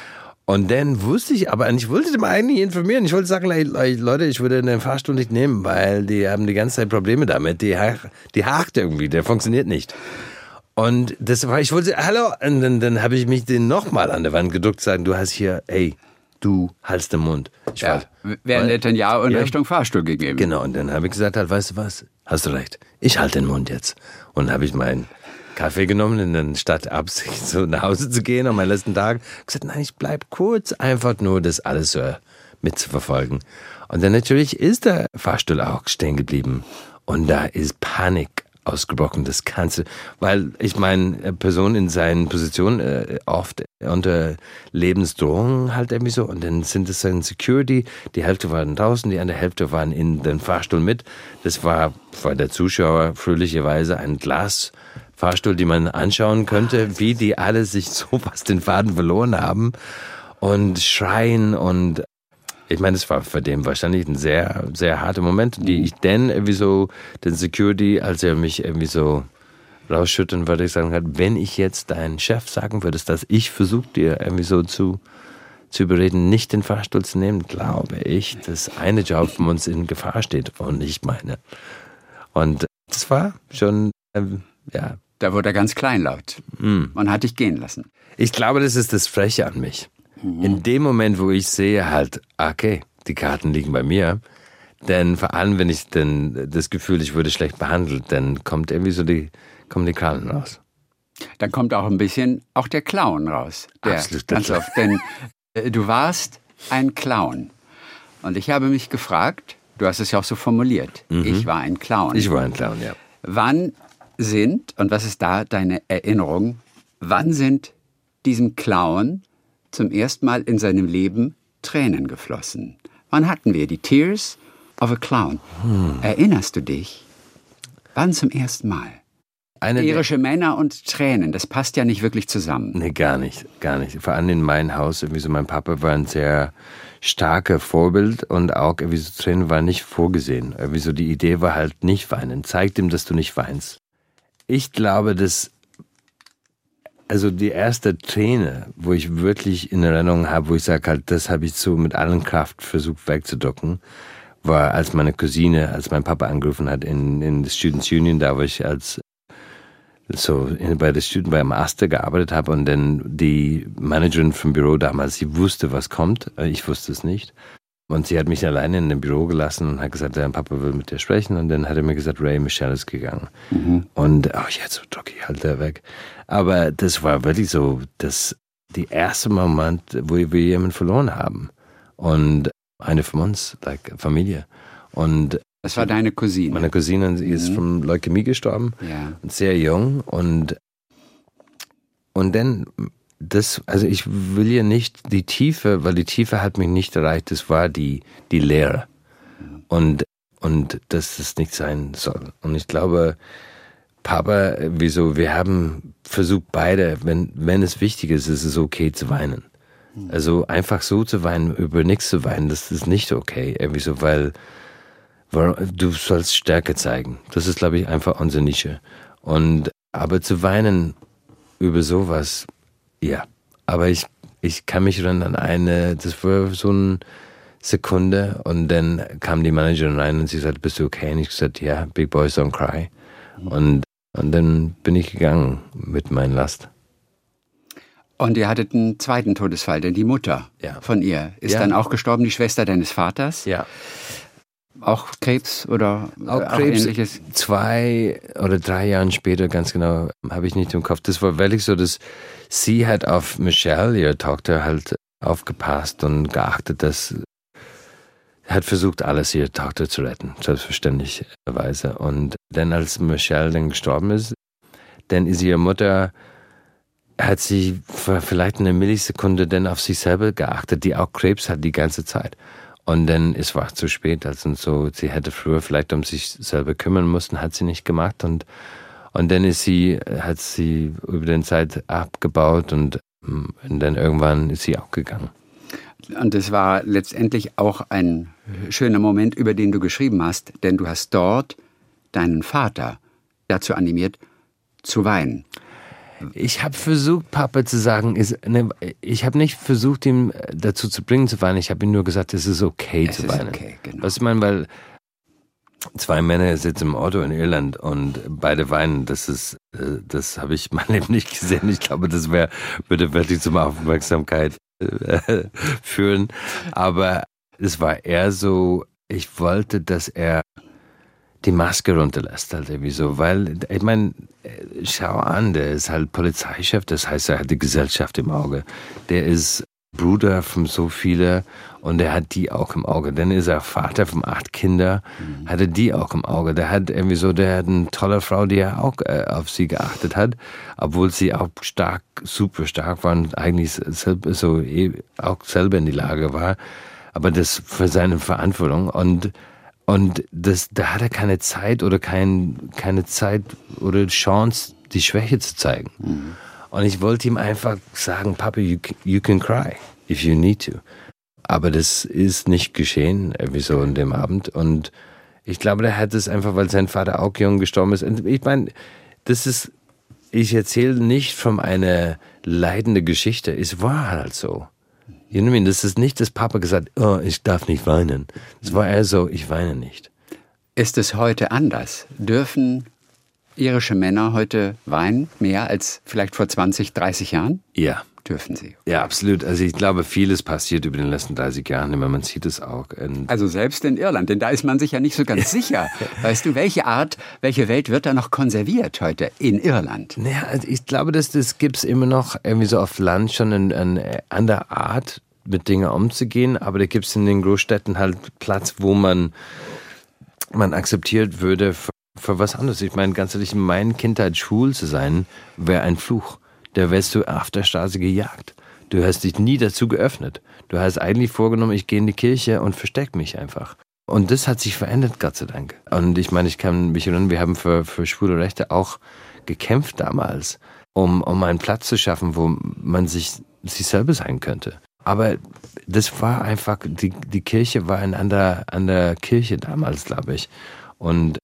Und dann wusste ich aber, und ich wollte dem eigentlich informieren, ich wollte sagen, Leute, ich würde den Fahrstuhl nicht nehmen, weil die haben die ganze Zeit Probleme damit, die, die hakt irgendwie, der funktioniert nicht. Und das war, ich wollte, hallo, und dann, dann habe ich mich den nochmal an der Wand gedrückt, sagen, du hast hier, ey, du haltst den Mund. Ich Ja, war, während Netanyahu in Ja. Richtung Fahrstuhl gegeben. Genau, und dann habe ich gesagt, halt, weißt du was, hast du recht, ich halte den Mund jetzt. Und dann habe ich meinen Kaffee genommen, in der Stadt Absicht, so nach Hause zu gehen am letzten Tag. Gesagt, nein, ich bleib kurz, einfach nur das alles so mitzuverfolgen. Und dann natürlich ist der Fahrstuhl auch stehen geblieben. Und da ist Panik ausgebrochen, das kannst du, weil ich meine, Personen in seinen Positionen äh, oft unter Lebensdrohung halt irgendwie so, und dann sind es dann Security, die Hälfte waren draußen, die andere Hälfte waren in den Fahrstuhl mit. Das war für der Zuschauer fröhlicherweise ein Glas Fahrstuhl, die man anschauen könnte, wie die alle sich so fast den Faden verloren haben und schreien und ich meine, es war für den wahrscheinlich ein sehr, sehr harter Moment, die ich dann irgendwie so, den Security, als er mich irgendwie so rausschütten würde, ich sagen hat, wenn ich jetzt deinen Chef sagen würdest, dass ich versuche dir irgendwie so zu, zu überreden, nicht den Fahrstuhl zu nehmen, glaube ich, dass eine Job von uns in Gefahr steht und nicht meine. Und das war schon, ähm, ja. Da wurde er ganz kleinlaut. Mm. Man hat dich gehen lassen. Ich glaube, das ist das Freche an mich. In dem Moment, wo ich sehe halt, okay, die Karten liegen bei mir, denn vor allem, wenn ich denn das Gefühl, ich wurde schlecht behandelt, dann kommt irgendwie so die, kommen die Karten raus. Dann kommt auch ein bisschen auch der Clown raus. Der, Absolut. Ganz oft, denn äh, du warst ein Clown. Und ich habe mich gefragt, du hast es ja auch so formuliert, mhm. ich war ein Clown. Ich war ein Clown, ja. Wann sind, und was ist da deine Erinnerung, wann sind diesem Clown zum ersten Mal in seinem Leben Tränen geflossen? Wann hatten wir die Tears of a Clown? Hm. Erinnerst du dich? Wann zum ersten Mal? Eine irische Männer und Tränen, das passt ja nicht wirklich zusammen. Nee, gar nicht, gar nicht. Vor allem in meinem Haus, irgendwie so, mein Papa war ein sehr starker Vorbild und auch irgendwie so Tränen war nicht vorgesehen. Irgendwie so die Idee war halt nicht weinen. Zeig ihm, dass du nicht weinst. Ich glaube, dass also die erste Träne, wo ich wirklich in Erinnerung habe, wo ich sage halt, das habe ich so mit allen Kraft versucht wegzuducken, war als meine Cousine, als mein Papa angerufen hat in, in der Students Union, da wo ich als so in, bei der Student beim Master gearbeitet habe und dann die Managerin vom Büro damals, sie wusste, was kommt, ich wusste es nicht. Und sie hat mich alleine in dem Büro gelassen und hat gesagt, dein Papa will mit dir sprechen. Und dann hat er mir gesagt, Ray, Michelle ist gegangen. Mhm. Und oh, jetzt so Doki, halt da weg. Aber das war wirklich so, das die erste Moment, wo wir jemanden verloren haben. Und eine von uns, like Familie. Und das war deine Cousine? Meine Cousine, sie ist mhm. von Leukämie gestorben. Ja. Und sehr jung. Und, und dann... Das, also ich will ja nicht die Tiefe, weil die Tiefe hat mich nicht erreicht, das war die, die Leere. Und, und dass das nicht sein soll. Und ich glaube, Papa, wieso, wir haben versucht beide, wenn, wenn es wichtig ist, ist es okay zu weinen. Also einfach so zu weinen, über nichts zu weinen, das ist nicht okay. Irgendwie so, weil, weil du sollst Stärke zeigen. Das ist, glaube ich, einfach unsere Nische. Und, aber zu weinen über sowas, ja, aber ich, ich kann mich erinnern an eine, das war so eine Sekunde und dann kam die Managerin rein und sie sagte, bist du okay? Und ich gesagt, ja, yeah, big boys don't cry. Und, und dann bin ich gegangen mit meiner Last. Und ihr hattet einen zweiten Todesfall, denn die Mutter ja. von ihr ist ja. dann auch gestorben, die Schwester deines Vaters. Ja. Auch Krebs oder auch, auch Krebs, ähnliches? Zwei oder drei Jahre später, ganz genau, habe ich nicht im Kopf. Das war wirklich so, dass sie hat auf Michelle, ihre Tochter, halt aufgepasst und geachtet, dass hat versucht, alles ihre Tochter zu retten, selbstverständlicherweise. Und dann, als Michelle dann gestorben ist, dann ist ihre Mutter, hat sie für vielleicht eine Millisekunde dann auf sich selber geachtet, die auch Krebs hat die ganze Zeit. Und dann, es war zu spät, also so, sie hätte früher vielleicht um sich selber kümmern müssen, hat sie nicht gemacht und, und dann ist sie, hat sie über den Zeit abgebaut und, und dann irgendwann ist sie auch gegangen. Und es war letztendlich auch ein schöner Moment, über den du geschrieben hast, denn du hast dort deinen Vater dazu animiert, zu weinen. Ich habe versucht, Papa zu sagen, ist, ne, ich habe nicht versucht, ihn dazu zu bringen zu weinen. Ich habe ihm nur gesagt, es ist okay es zu ist weinen. Okay, genau. Was ich meine, weil zwei Männer sitzen im Auto in Irland und beide weinen. Das ist, das habe ich mein Leben nicht gesehen. Ich glaube, das wäre würde wirklich zum Aufmerksamkeit äh, führen. Aber es war eher so, ich wollte, dass er die Maske runterlässt, halt irgendwie so, weil, ich meine, schau an, der ist halt Polizeichef, das heißt, er hat die Gesellschaft im Auge. Der ist Bruder von so vielen und er hat die auch im Auge. Dann ist er Vater von acht Kindern, mhm. hat er die auch im Auge. Der hat irgendwie so, der hat eine tolle Frau, die er auch äh, auf sie geachtet hat, obwohl sie auch stark, super stark war und eigentlich selber, so auch selber in die Lage war. Aber das für seine Verantwortung und Und das, da hat er keine Zeit oder kein, keine Zeit oder Chance, die Schwäche zu zeigen. Mhm. Und ich wollte ihm einfach sagen, Papa, you, you can cry if you need to. Aber das ist nicht geschehen, irgendwie so in dem Abend. Und ich glaube, der hat es einfach, weil sein Vater auch jung gestorben ist. Und ich meine, das ist, ich erzähle nicht von einer leidenden Geschichte. Es war halt so. You know what I mean? Das ist nicht, dass Papa gesagt hat, oh, ich darf nicht weinen. Es war eher so, ich weine nicht. Ist es heute anders? Dürfen irische Männer heute weinen, mehr als vielleicht vor zwanzig, dreißig Jahren? Ja. Dürfen sie. Ja, absolut. Also ich glaube, vieles passiert über den letzten dreißig Jahren, aber man sieht es auch. Und also selbst in Irland, denn da ist man sich ja nicht so ganz sicher. Weißt du, welche Art, welche Welt wird da noch konserviert heute in Irland? Naja, also ich glaube, dass das gibt es immer noch irgendwie so auf Land schon eine, eine andere Art, mit Dingen umzugehen, aber da gibt es in den Großstädten halt Platz, wo man, man akzeptiert würde für, für was anderes. Ich meine, ganz ehrlich, in meiner Kindheit schwul zu sein, wäre ein Fluch. Da wärst du auf der Straße gejagt. Du hast dich nie dazu geöffnet. Du hast eigentlich vorgenommen, ich gehe in die Kirche und verstecke mich einfach. Und das hat sich verändert, Gott sei Dank. Und ich meine, ich kann mich erinnern, wir haben für, für schwule Rechte auch gekämpft damals, um, um einen Platz zu schaffen, wo man sich, sich selber sein könnte. Aber das war einfach, die, die Kirche war ein anderer, anderer Kirche damals, glaube ich. Und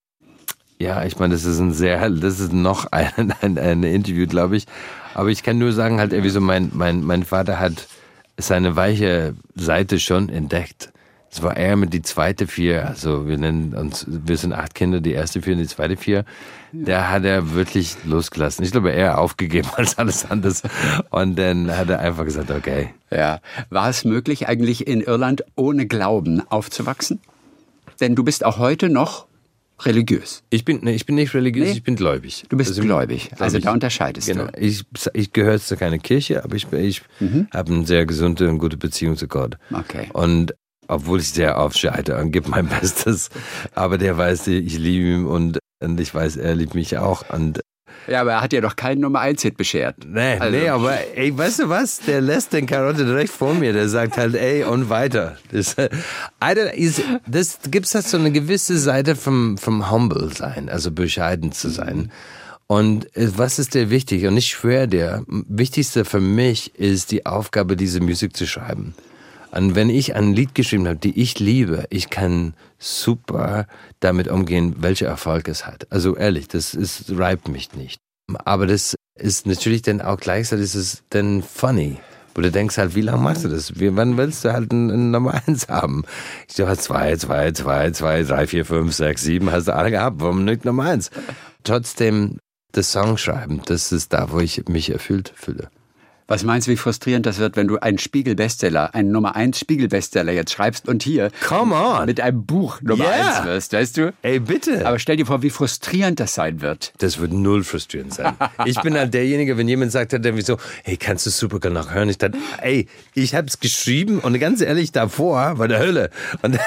ja, ich meine, das ist ein sehr, das ist noch ein, ein, ein Interview, glaube ich. Aber ich kann nur sagen, halt, irgendwie so, mein, mein, mein Vater hat seine weiche Seite schon entdeckt. Es war er mit die zweite vier, also wir nennen uns, wir sind acht Kinder, die erste vier und die zweite vier. Da hat er wirklich losgelassen. Ich glaube, er aufgegeben als alles anderes. Und dann hat er einfach gesagt, okay. Ja. War es möglich, eigentlich in Irland ohne Glauben aufzuwachsen? Denn du bist auch heute noch religiös. Ich bin, nee, ich bin nicht religiös, nee. ich bin gläubig. Du bist also, gläubig, gläubig, also da unterscheidest genau. du. Ich, ich gehöre zu keiner Kirche, aber ich, ich mhm. habe eine sehr gesunde und gute Beziehung zu Gott. Okay. Und obwohl ich sehr oft scheitere und gebe mein Bestes, aber der weiß, ich liebe ihn und, und ich weiß, er liebt mich auch. Und ja, aber er hat ja doch keinen Nummer eins Hit beschert. Nee, also. nee, aber ey, weißt du was? Der lässt den Karotte direkt vor mir. Der sagt halt, ey, und weiter. Das, Alter, ist, das gibt's halt so eine gewisse Seite vom, vom Humble sein, also bescheiden zu sein. Und was ist dir wichtig? Und ich schwöre dir, wichtigste für mich ist die Aufgabe, diese Musik zu schreiben. Und wenn ich ein Lied geschrieben habe, die ich liebe, ich kann super damit umgehen, welcher Erfolg es hat. Also ehrlich, das ist, reibt mich nicht. Aber das ist natürlich dann auch gleichzeitig ist es dann funny. Wo du denkst halt, wie lange machst du das? Wie, wann willst du halt ein, ein Nummer eins haben? Ich sag halt zwei, zwei, zwei, zwei, drei, vier, fünf, sechs, sieben, hast du alle gehabt. Warum nicht Nummer eins? Trotzdem, das Song schreiben, das ist da, wo ich mich erfüllt fühle. Was meinst du, wie frustrierend das wird, wenn du einen Spiegel-Bestseller, einen Nummer eins Spiegel-Bestseller jetzt schreibst und hier Come on. mit einem Buch Nummer yeah. eins wirst, weißt du? Ey, bitte. Aber stell dir vor, wie frustrierend das sein wird. Das wird null frustrierend sein. Ich bin halt derjenige, wenn jemand sagt, der wie so, hey, kannst du Supergirl noch hören? Ich dachte, ey, ich hab's geschrieben und ganz ehrlich, davor war der Hölle. Und,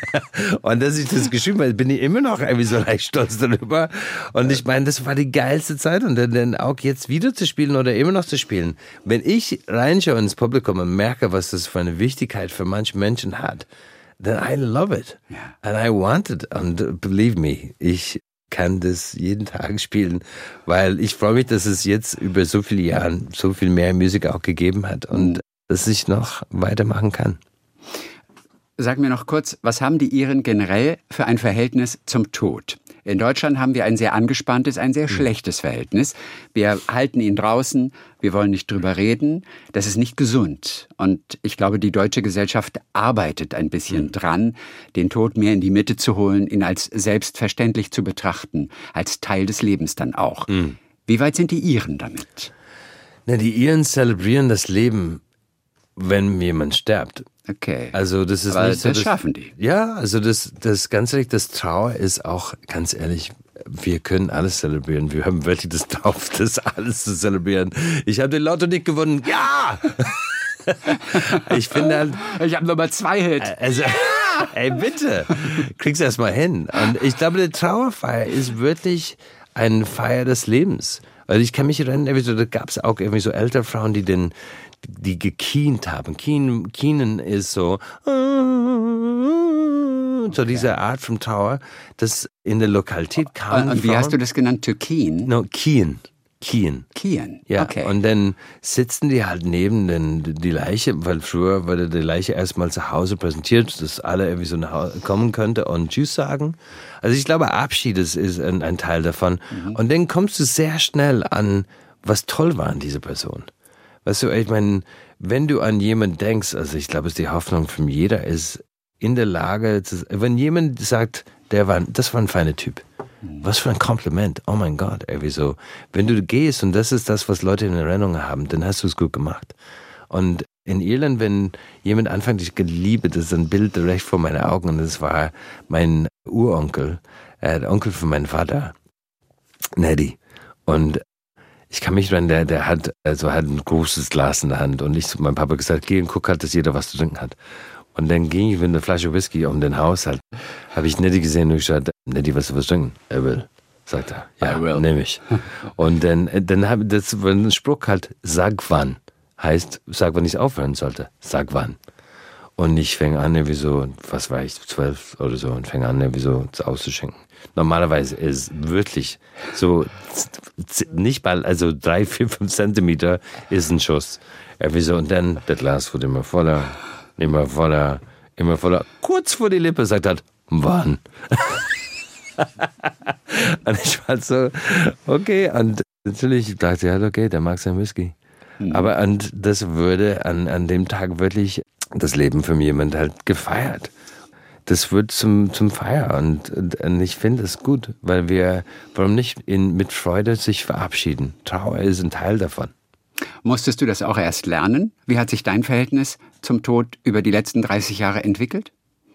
und dass ich das geschrieben habe, bin ich immer noch irgendwie so leicht stolz darüber. Und ich meine, das war die geilste Zeit und dann, dann auch jetzt wieder zu spielen oder immer noch zu spielen. Wenn ich reinschaue ins Publikum und merke, was das für eine Wichtigkeit für manche Menschen hat, then I love it. Yeah. And I want it. And believe me, ich kann das jeden Tag spielen, weil ich freue mich, dass es jetzt über so viele Jahre so viel mehr Musik auch gegeben hat und mm. dass ich noch weitermachen kann. Sag mir noch kurz, was haben die Iren generell für ein Verhältnis zum Tod? In Deutschland haben wir ein sehr angespanntes, ein sehr schlechtes Verhältnis. Wir halten ihn draußen, wir wollen nicht drüber reden. Das ist nicht gesund. Und ich glaube, die deutsche Gesellschaft arbeitet ein bisschen mhm. dran, den Tod mehr in die Mitte zu holen, ihn als selbstverständlich zu betrachten, als Teil des Lebens dann auch. Mhm. Wie weit sind die Iren damit? Na, die Iren zelebrieren das Leben, wenn jemand stirbt. Okay. Also das ist Aber nicht so, das das schaffen die. Ja, also das, das ganz ehrlich, das Trauer ist auch, ganz ehrlich, wir können alles zelebrieren. Wir haben wirklich das drauf, das alles zu zelebrieren. Ich habe den Lotto nicht gewonnen. Ja! Ich finde halt... Ich habe Nummer zwei Hit. Also, ey, bitte, krieg's erst mal hin. Und ich glaube, die Trauerfeier ist wirklich eine Feier des Lebens. Weil ich kann mich erinnern, da gab es auch irgendwie so ältere Frauen, die den die gekient haben. Keen, Keenen ist so, so diese Art von Trauer, das in der Lokalität kam. Und wie Frauen, hast du das genannt? To keen? No, keen. Kien. Kien, Ja, okay. und dann sitzen die halt neben den, die Leiche, weil früher wurde die Leiche erstmal zu Hause präsentiert, dass alle irgendwie so nach Hause kommen könnte und Tschüss sagen. Also ich glaube, Abschied ist, ist ein, ein Teil davon. Mhm. Und dann kommst du sehr schnell an, was toll war an dieser Person. Weißt du, ich meine, wenn du an jemanden denkst, also ich glaube, es ist die Hoffnung von jeder, ist in der Lage, zu, wenn jemand sagt, der war, das war ein feiner Typ. Was für ein Kompliment. Oh mein Gott, irgendwie so. Wenn du gehst und das ist das, was Leute in Erinnerung haben, dann hast du es gut gemacht. Und in Irland, wenn jemand anfängt, ich liebe, das ist ein Bild direkt vor meinen Augen und das war mein Uronkel, äh, der Onkel von meinem Vater, Neddy. Und ich kann mich erinnern, der, der hat, also hat ein großes Glas in der Hand und ich zu meinem Papa gesagt, geh und guck halt, dass jeder was zu trinken hat. Und dann ging ich mit einer Flasche Whisky um den Haushalt. Habe ich Neddy gesehen und ich gesagt, Neddy, was du was trinken? Er will. Sagt er. Ja, nehme ich. Und dann, dann habe ich das ein Spruch halt, sag wann. Heißt, sag wann ich aufhören sollte. Sag wann. Und ich fange an, irgendwie so, was war ich, zwölf oder so, und fange an, irgendwie so auszuschenken. Normalerweise ist wirklich so, nicht mal, also drei, vier, fünf Zentimeter ist ein Schuss. Irgendwie so, und dann, das Glas wurde immer voller. Immer voller, immer voller, kurz vor die Lippe sagt halt, wann? Und ich war so, okay, und natürlich dachte ich halt, okay, der mag seinen Whisky. Mhm. Aber und das würde an, an dem Tag wirklich das Leben von jemand halt gefeiert. Das wird zum, zum Feier und, und, und ich finde es gut, weil wir, warum nicht in, mit Freude sich verabschieden? Trauer ist ein Teil davon. Musstest du das auch erst lernen? Wie hat sich dein Verhältnis zum Tod über die letzten dreißig Jahre entwickelt?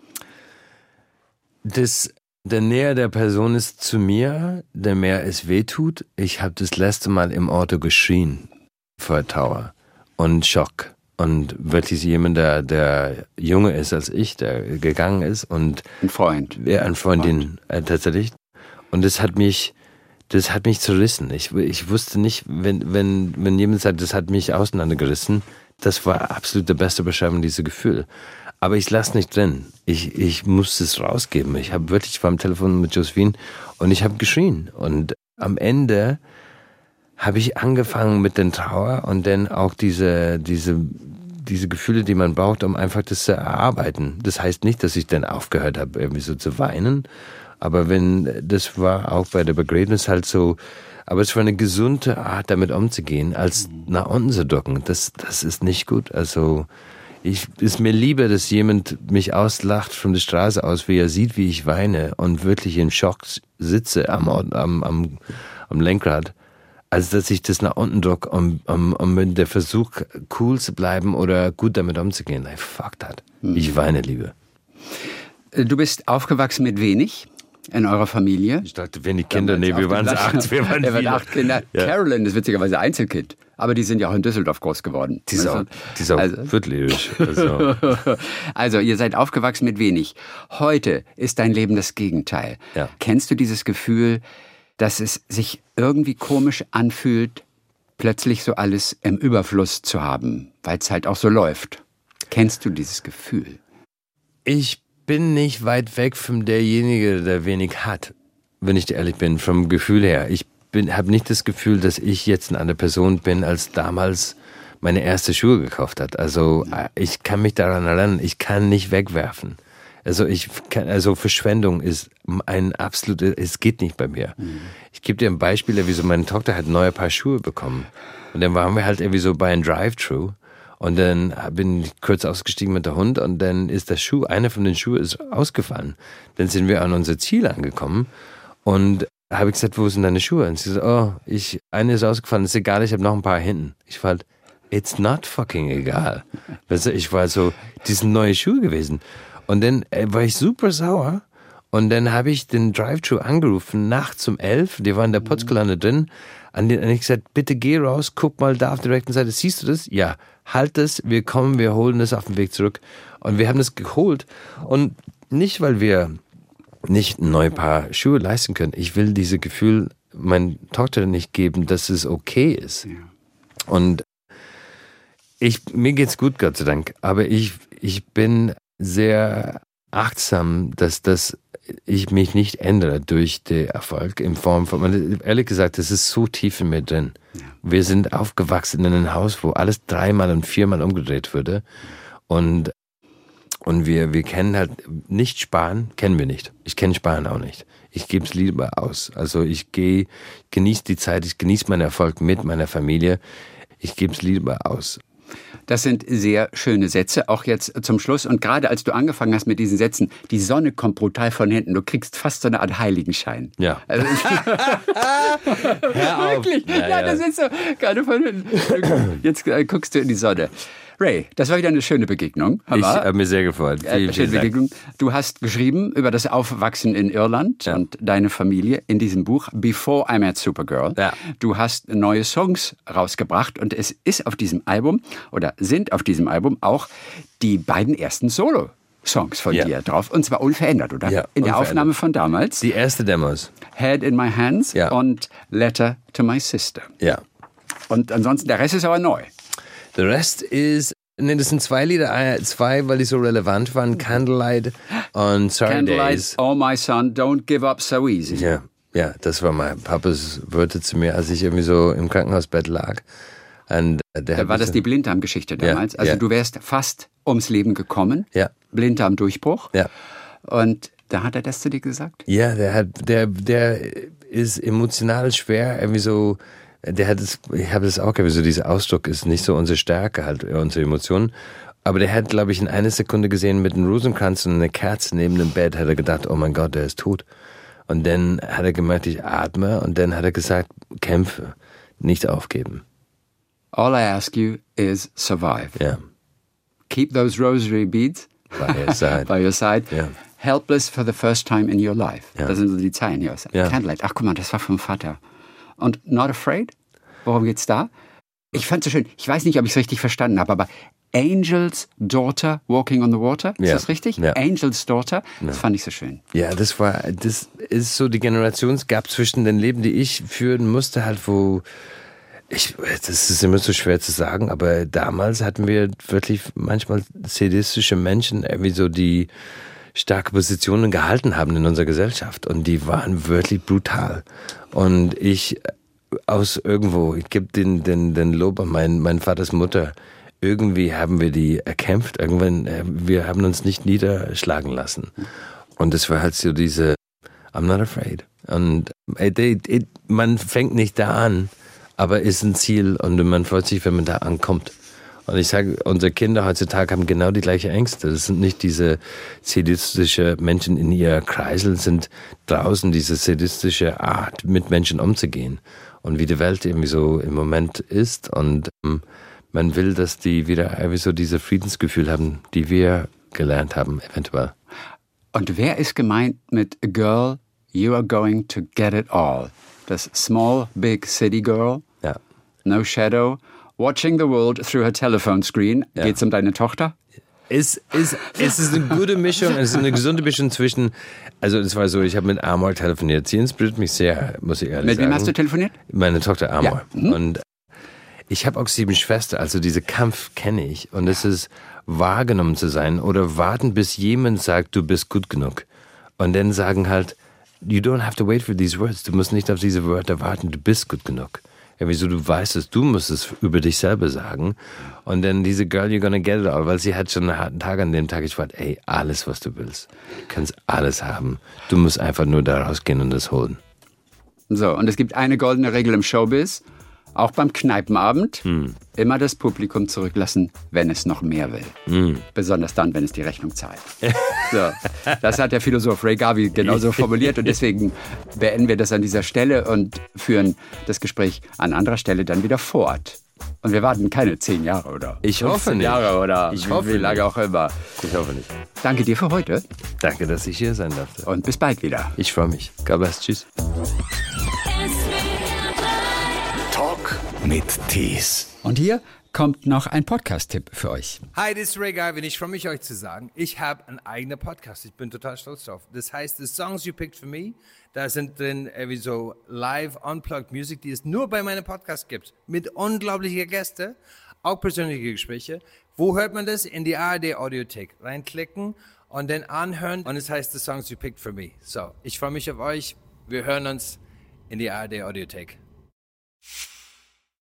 Das, der näher der Person ist zu mir, der mehr es wehtut. Ich habe das letzte Mal im Auto geschrien vor Trauer und Schock. Und wirklich jemand, der, der jünger ist als ich, der gegangen ist. Und ein Freund. Ja, eine Freundin, äh, tatsächlich. Und das hat mich... Das hat mich zerrissen. Ich, ich wusste nicht, wenn, wenn, wenn jemand sagt, das hat mich auseinandergerissen, das war absolut der beste Beschreibung dieser Gefühl. Aber ich lasse nicht drin. Ich, ich muss es rausgeben. Ich habe wirklich, ich war am Telefon mit Josephine und ich habe geschrien. Und am Ende habe ich angefangen mit der Trauer und dann auch diese, diese, diese Gefühle, die man braucht, um einfach das zu erarbeiten. Das heißt nicht, dass ich dann aufgehört habe, irgendwie so zu weinen. Aber wenn, das war auch bei der Begräbnis halt so, aber es war eine gesunde Art, damit umzugehen, als nach unten zu drücken. Das, das ist nicht gut. Also, ich, ist mir lieber, dass jemand mich auslacht von der Straße aus, wie er sieht, wie ich weine und wirklich in Schock sitze am, am, am, am Lenkrad, als dass ich das nach unten drücke, um, um, um mit der Versuch, cool zu bleiben oder gut damit umzugehen. Nein, fuck that. Ich weine lieber. Du bist aufgewachsen mit wenig in eurer Familie. Ich dachte, wenig Kinder, nee, wir waren acht, wir waren Er viele. acht Kinder. Ja. Carolyn ist witzigerweise Einzelkind, aber die sind ja auch in Düsseldorf groß geworden. Die ist auch, die ist auch also, viertlyrisch. Also. also, ihr seid aufgewachsen mit wenig. Heute ist dein Leben das Gegenteil. Ja. Kennst du dieses Gefühl, dass es sich irgendwie komisch anfühlt, plötzlich so alles im Überfluss zu haben, weil es halt auch so läuft? Kennst du dieses Gefühl? Ich bin nicht weit weg von derjenige, der wenig hat, wenn ich dir ehrlich bin, vom Gefühl her. Ich habe nicht das Gefühl, dass ich jetzt eine andere Person bin, als damals meine erste Schuhe gekauft hat. Also ich kann mich daran erinnern, ich kann nicht wegwerfen. Also ich kann, also Verschwendung ist ein absolutes, es geht nicht bei mir. Mhm. Ich gebe dir ein Beispiel, wie so meine Tochter hat ein neues Paar Schuhe bekommen. Und dann waren wir halt irgendwie so bei einem Drive-Thru. Und dann bin ich kurz ausgestiegen mit der Hund und dann ist der Schuh, einer von den Schuhen ist ausgefallen. Dann sind wir an unser Ziel angekommen und habe ich gesagt, wo sind deine Schuhe? Und sie so, oh, ich, eine ist ausgefallen, ist egal, ich habe noch ein paar hinten. Ich war halt, it's not fucking egal. Weißt du, ich war so, die sind neue Schuhe gewesen. Und dann war ich super sauer und dann habe ich den Drive-Thru angerufen, nachts um elf, die waren in der Putzkolonne drin, an den, und ich gesagt, bitte geh raus, guck mal da auf der rechten Seite, siehst du das? Ja, halt das, wir kommen, wir holen das auf dem Weg zurück. Und wir haben das geholt und nicht, weil wir nicht ein neues Paar Schuhe leisten können. Ich will dieses Gefühl meiner Tochter nicht geben, dass es okay ist. Ja. Und ich, mir geht's gut, Gott sei Dank, aber ich, ich bin sehr achtsam, dass das ich mich nicht ändere durch den Erfolg in Form von, ehrlich gesagt, das ist so tief in mir drin. Ja. Wir sind aufgewachsen in einem Haus, wo alles dreimal und viermal umgedreht wurde. Und, und wir, wir kennen halt nicht Sparen, kennen wir nicht. Ich kenne Sparen auch nicht. Ich gebe es lieber aus. Also ich gehe, genieße die Zeit, ich genieße meinen Erfolg mit meiner Familie. Ich gebe es lieber aus. Das sind sehr schöne Sätze, auch jetzt zum Schluss. Und gerade als du angefangen hast mit diesen Sätzen, die Sonne kommt brutal von hinten. Du kriegst fast so eine Art Heiligenschein. Ja. Also, Hör auf. Wirklich? Ja, ja, das ist so gerade von hinten. Jetzt äh, guckst du in die Sonne. Ray, das war wieder eine schöne Begegnung. Ich habe mich sehr gefreut. Vielen, vielen Dank. Du hast geschrieben über das Aufwachsen in Irland ja. und deine Familie in diesem Buch Before I Met Supergirl. Ja. Du hast neue Songs rausgebracht und es ist auf diesem Album oder sind auf diesem Album auch die beiden ersten Solo-Songs von ja. dir drauf. Und zwar unverändert, oder? Ja, in der unverändert. Aufnahme von damals. Die erste Demos. Head in My Hands ja. und Letter to My Sister. Ja. Und ansonsten, der Rest ist aber neu. Der Rest ist, nee, das sind zwei Lieder, zwei, weil die so relevant waren, Candlelight und Sorry Candlelight, Days. Oh My Son, Don't Give Up So Easy. Ja, ja, das war mein Papas Worte zu mir, als ich irgendwie so im Krankenhausbett lag. Und der da war das die Blinddarmgeschichte damals. Ja, also ja. du wärst fast ums Leben gekommen. Ja. Blinddarmdurchbruch. Ja. Und da hat er das zu dir gesagt? Ja, der hat, der, der ist emotional schwer, irgendwie so. Der hat es, ich habe das auch gehabt, so dieser Ausdruck ist nicht so unsere Stärke, halt unsere Emotionen. Aber der hat, glaube ich, in einer Sekunde gesehen, mit einem Rosenkranz und einer Kerze neben dem Bett, hat er gedacht, oh mein Gott, der ist tot. Und dann hat er gemerkt, ich atme, und dann hat er gesagt, kämpfe, nicht aufgeben. All I ask you is survive. Ja. Keep those rosary beads By your side. by your side. Ja. Helpless for the first time in your life. Ja. Das sind so die Zeilen hier. Ja. Candlelight. Ach, guck mal, das war vom Vater. Und Not Afraid? Worum geht's da? Ich fand es so schön. Ich weiß nicht, ob ich es richtig verstanden habe, aber Angel's Daughter Walking on the Water, ist ja. das richtig? Ja. Angel's Daughter, ja. das fand ich so schön. Ja, das war, das ist so die Generationsgap zwischen den Leben, die ich führen musste, halt, wo ich, das ist immer so schwer zu sagen, aber damals hatten wir wirklich manchmal sadistische Menschen, irgendwie so, die starke Positionen gehalten haben in unserer Gesellschaft, und die waren wirklich brutal. Und ich aus irgendwo, ich gebe den, den, den Lob an mein, mein Vaters Mutter, irgendwie haben wir die erkämpft, irgendwann, wir haben uns nicht niederschlagen lassen. Und das war halt so diese, I'm not afraid. Und it, it, it, man fängt nicht da an, aber ist ein Ziel, und man freut sich, wenn man da ankommt. Und ich sage, unsere Kinder heutzutage haben genau die gleichen Ängste. Das sind nicht diese sadistische Menschen in ihr Kreisel, sind draußen diese sadistische Art, mit Menschen umzugehen. Und wie die Welt irgendwie so im Moment ist. Und ähm, man will, dass die wieder irgendwie so dieses Friedensgefühl haben, die wir gelernt haben, eventuell. Und wer ist gemeint mit A Girl, You Are Going to Get It All? Das Small, Big City Girl, Ja. No Shadow, Watching the World Through Her Telephone Screen. Ja. Geht's um deine Tochter? Es ist, es ist eine gute Mischung, es ist eine gesunde Mischung zwischen, also es war so, ich habe mit Amor telefoniert, sie inspiriert mich sehr, muss ich ehrlich Mit sagen. wem hast du telefoniert? Meine Tochter Amor. Ja. Mhm. Und ich habe auch sieben Schwestern, also diese Kampf kenne ich, und es ist wahrgenommen zu sein oder warten, bis jemand sagt, du bist gut genug, und dann sagen halt, you don't have to wait for these words, du musst nicht auf diese Wörter warten, du bist gut genug. Ja, wieso, du weißt es, du musst es über dich selber sagen. Und dann diese Girl, you're gonna get it all, weil sie hat schon einen harten Tag an dem Tag. Ich war, ey, alles, was du willst. Du kannst alles haben. Du musst einfach nur da rausgehen und das holen. So, und es gibt eine goldene Regel im Showbiz, auch beim Kneipenabend, Hm. immer das Publikum zurücklassen, wenn es noch mehr will. Hm. Besonders dann, wenn es die Rechnung zahlt. So, das hat der Philosoph Ray Garvey genauso formuliert, und deswegen beenden wir das an dieser Stelle und führen das Gespräch an anderer Stelle dann wieder fort. Und wir warten keine zehn Jahre oder Ich hoffe fünfzehn nicht. Jahre oder Ich wie, hoffe wie lange nicht. auch immer. Ich hoffe nicht. Danke dir für heute Danke, dass ich hier sein durfte. und bis bald wieder. Ich freue mich. God bless. Tschüss. Talk mit Tees. Und hier kommt noch ein Podcast-Tipp für euch. Hi, das ist Ray Garvey. Ich freue mich, euch zu sagen, ich habe einen eigenen Podcast. Ich bin total stolz drauf. Das heißt, The Songs You Picked For Me, da sind drin irgendwie so live unplugged Music, die es nur bei meinem Podcast gibt. Mit unglaublichen Gästen, auch persönliche Gespräche. Wo hört man das? In die A R D Audiothek. Reinklicken und dann anhören. Und es heißt The Songs You Picked For Me. So, ich freue mich auf euch. Wir hören uns in die A R D Audiothek.